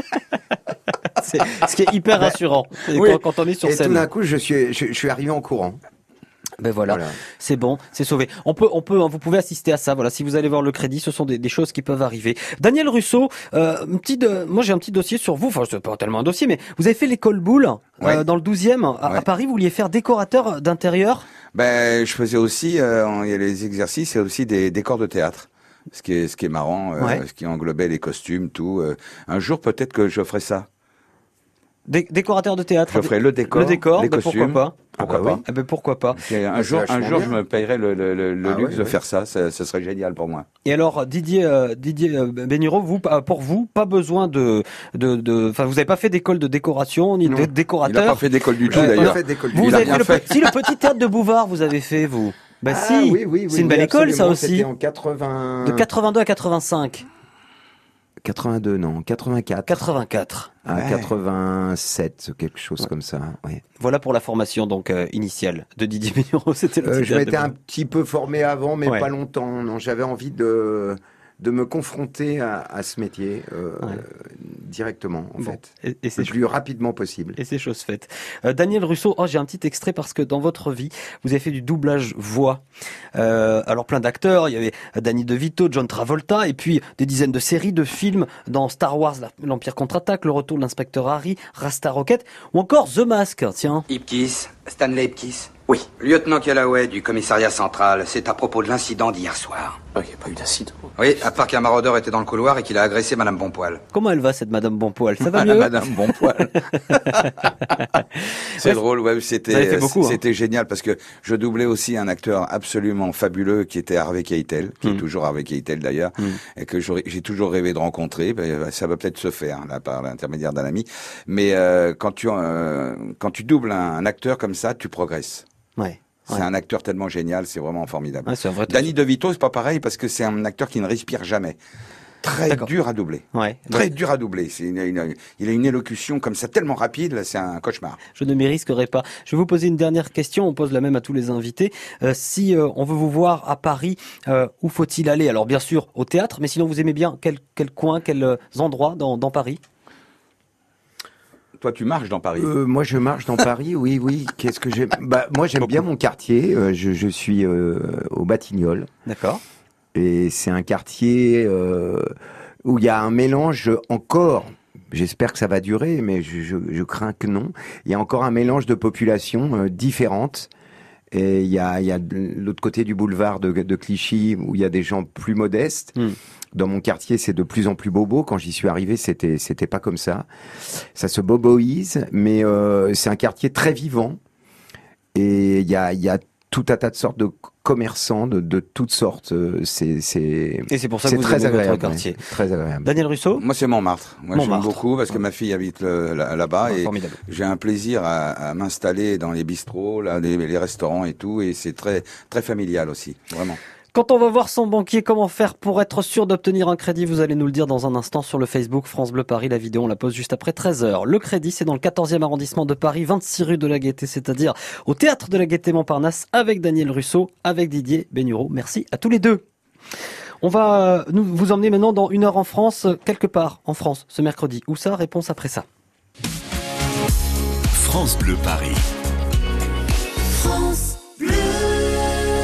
[SPEAKER 2] C'est ce qui est hyper rassurant c'est
[SPEAKER 4] Oui.
[SPEAKER 2] quand, quand on est sur
[SPEAKER 4] Et tout
[SPEAKER 2] scène.
[SPEAKER 4] d'un coup, je suis, je, je suis arrivé en courant.
[SPEAKER 2] Ben voilà,
[SPEAKER 4] Voilà.
[SPEAKER 2] c'est bon, c'est sauvé. On peut, on peut, hein, vous pouvez assister à ça. Voilà, si vous allez voir le crédit, ce sont des, des choses qui peuvent arriver. Daniel Russo, euh, un petit, de- moi j'ai un petit dossier sur vous. Enfin, c'est pas tellement un dossier, mais vous avez fait l'école Boulle euh,
[SPEAKER 3] Ouais.
[SPEAKER 2] dans le douzième à, à
[SPEAKER 3] Ouais.
[SPEAKER 2] Paris. Vous vouliez faire décorateur d'intérieur. »
[SPEAKER 3] Ben, je faisais aussi, euh, il y a les exercices et aussi des décors de théâtre. Ce qui est, ce qui est marrant, euh,
[SPEAKER 2] Ouais.
[SPEAKER 3] ce qui englobait les costumes, tout. euh. Un jour, peut-être que je ferai ça.
[SPEAKER 2] Dé- décorateur de théâtre.
[SPEAKER 3] Je ferai le décor,
[SPEAKER 2] le décor
[SPEAKER 3] les
[SPEAKER 2] ben
[SPEAKER 3] costumes.
[SPEAKER 2] pourquoi pas.
[SPEAKER 3] Pourquoi
[SPEAKER 4] Ah
[SPEAKER 3] pas
[SPEAKER 4] bah oui.
[SPEAKER 2] Eh ben pourquoi pas.
[SPEAKER 3] Et un
[SPEAKER 4] Ah,
[SPEAKER 3] jour,
[SPEAKER 4] c'est
[SPEAKER 3] un
[SPEAKER 4] vachement
[SPEAKER 3] jour,
[SPEAKER 4] bien.
[SPEAKER 3] je me payerai le, le, le, le
[SPEAKER 4] Ah
[SPEAKER 3] luxe
[SPEAKER 4] ouais,
[SPEAKER 3] de
[SPEAKER 4] ouais.
[SPEAKER 3] faire ça. ça. Ce serait génial pour moi.
[SPEAKER 2] Et alors Didier, euh, Didier euh, Bénureau, vous, euh, pour vous, pas besoin de, de, de, enfin, vous n'avez pas fait d'école de décoration ni
[SPEAKER 4] Non.
[SPEAKER 2] de
[SPEAKER 3] Il n'a
[SPEAKER 2] décorateur.
[SPEAKER 3] pas fait d'école du tout,
[SPEAKER 2] Euh,
[SPEAKER 4] J'ai
[SPEAKER 3] d'ailleurs.
[SPEAKER 4] fait d'école
[SPEAKER 2] Vous,
[SPEAKER 3] Il
[SPEAKER 2] vous
[SPEAKER 3] a
[SPEAKER 2] avez
[SPEAKER 3] bien
[SPEAKER 2] fait le,
[SPEAKER 3] fait.
[SPEAKER 2] petit- si, le petit théâtre de Bouvard, vous avez fait vous. Bah
[SPEAKER 4] Ah,
[SPEAKER 2] si.
[SPEAKER 4] oui, oui, oui,
[SPEAKER 2] c'est une
[SPEAKER 4] oui,
[SPEAKER 2] belle école, ça
[SPEAKER 4] absolument.
[SPEAKER 2] aussi.
[SPEAKER 4] C'était en quatre-vingts...
[SPEAKER 2] De quatre-vingt-deux à quatre-vingt-cinq.
[SPEAKER 4] quatre-vingt-deux, non, quatre-vingt-quatre.
[SPEAKER 2] quatre-vingt-quatre.
[SPEAKER 4] À
[SPEAKER 3] Ouais.
[SPEAKER 4] quatre-vingt-sept, quelque chose comme ça. Ouais.
[SPEAKER 2] Voilà pour la formation donc euh, initiale de Didier Bénureau. C'était le
[SPEAKER 4] Euh,
[SPEAKER 2] petit
[SPEAKER 4] je
[SPEAKER 2] théâtre
[SPEAKER 4] m'étais
[SPEAKER 2] de
[SPEAKER 4] un petit peu formé avant, mais
[SPEAKER 2] Ouais.
[SPEAKER 4] pas longtemps. Non, j'avais envie de de me confronter à, à ce métier euh,
[SPEAKER 2] Ouais.
[SPEAKER 4] directement, en
[SPEAKER 2] Bon.
[SPEAKER 4] fait,
[SPEAKER 2] Et, et
[SPEAKER 4] le
[SPEAKER 2] c'est
[SPEAKER 4] plus rapidement possible.
[SPEAKER 2] Et c'est chose faite. Euh, Daniel Russo, oh, j'ai un petit extrait parce que dans votre vie, vous avez fait du doublage voix. Euh, alors plein d'acteurs, il y avait Danny DeVito, John Travolta, et puis des dizaines de séries, de films dans Star Wars, l'Empire contre-attaque, Le Retour de l'inspecteur Harry, Rasta Rocket, ou encore The Mask, tiens.
[SPEAKER 11] Ipkiss, Stanley Ipkiss. Oui. Lieutenant Callaway du commissariat central, c'est à propos de l'incident d'hier soir.
[SPEAKER 6] Il n'y a pas eu d'incident.
[SPEAKER 11] Oui, à part qu'un maraudeur était dans le couloir et qu'il a agressé Madame Bonpoil.
[SPEAKER 2] Comment elle va cette Madame Bonpoil? Ça va
[SPEAKER 3] Ah,
[SPEAKER 2] mieux?
[SPEAKER 3] Madame Bonpoil. C'est
[SPEAKER 2] Ouais,
[SPEAKER 3] drôle, ouais,
[SPEAKER 2] vous avez
[SPEAKER 3] c'était
[SPEAKER 2] fait beaucoup, hein.
[SPEAKER 3] c'était génial parce que je doublais aussi un acteur absolument fabuleux qui était Harvey Keitel, qui
[SPEAKER 2] Mm.
[SPEAKER 3] est toujours Harvey Keitel d'ailleurs,
[SPEAKER 2] Mm.
[SPEAKER 3] et que j'aurais- j'ai toujours rêvé de rencontrer. Ben, ça va peut-être se faire là par l'intermédiaire d'un ami, mais euh, quand tu euh, quand tu doubles un, un acteur comme ça, tu progresses.
[SPEAKER 2] Ouais.
[SPEAKER 3] C'est
[SPEAKER 2] Ouais.
[SPEAKER 3] un acteur tellement génial, c'est vraiment formidable.
[SPEAKER 2] Ouais, c'est un vrai
[SPEAKER 3] Danny DeVito, c'est pas pareil parce que c'est un acteur qui ne respire jamais. Très
[SPEAKER 2] D'accord.
[SPEAKER 3] dur à doubler.
[SPEAKER 2] Ouais.
[SPEAKER 3] Très dur à doubler. C'est une- une- il a une élocution comme ça tellement rapide, là, c'est un cauchemar.
[SPEAKER 2] Je ne m'y risquerai pas. Je vais vous poser une dernière question. On pose la même à tous les invités. Euh, si euh, on veut vous voir à Paris, euh, où faut-il aller? Alors bien sûr au théâtre, mais sinon vous aimez bien quel, quel coin, quels euh, endroits dans, dans Paris?
[SPEAKER 3] Toi, tu marches dans Paris.
[SPEAKER 4] Euh, moi, je marche dans Paris, oui, oui. Qu'est-ce que j'aime Bah, moi, j'aime bien mon quartier. Euh, je, je suis euh, au Batignolles.
[SPEAKER 2] D'accord.
[SPEAKER 4] Et c'est un quartier euh, où il y a un mélange encore. J'espère que ça va durer, mais je, je, je crains que non. Il y a encore un mélange de populations euh, différentes. Et il y a, il y a de l'autre côté du boulevard de, de Clichy où il y a des gens plus modestes.
[SPEAKER 2] Mm.
[SPEAKER 4] Dans mon quartier, c'est de plus en plus bobo. Quand j'y suis arrivé, c'était c'était pas comme ça. Ça se boboise, mais euh, c'est un quartier très vivant. Et il y a, il y a tout un tas de sortes de commerçants de, de toutes sortes. Euh, C'est c'est
[SPEAKER 2] Et c'est pour ça que
[SPEAKER 4] c'est
[SPEAKER 2] vous
[SPEAKER 4] très
[SPEAKER 2] aimez votre
[SPEAKER 4] agréable.
[SPEAKER 2] quartier.
[SPEAKER 4] ouais. Très agréable.
[SPEAKER 2] Daniel Russo?
[SPEAKER 3] Moi, c'est Montmartre. Moi, j'aime
[SPEAKER 2] Montmartre.
[SPEAKER 3] beaucoup parce que ma fille habite le- là- là-bas
[SPEAKER 2] Ah,
[SPEAKER 3] et
[SPEAKER 2] formidable.
[SPEAKER 3] j'ai un plaisir à, à m'installer dans les bistrots, là, les, les restaurants et tout, et c'est très très familial aussi, vraiment.
[SPEAKER 2] Quand on va voir son banquier, comment faire pour être sûr d'obtenir un crédit? Vous allez nous le dire dans un instant sur le Facebook France Bleu Paris. La vidéo, on la pose juste après treize heures. Le crédit, c'est dans le quatorzième arrondissement de Paris, vingt-six rue de la Gaîté, c'est-à-dire au Théâtre de la Gaîté Montparnasse, avec Daniel Russo, avec Didier Bénureau. Merci à tous les deux. On va euh, nous vous emmener maintenant dans une heure en France, euh, quelque part en France, ce mercredi. Où ça? Réponse après ça.
[SPEAKER 1] France Bleu Paris.
[SPEAKER 7] France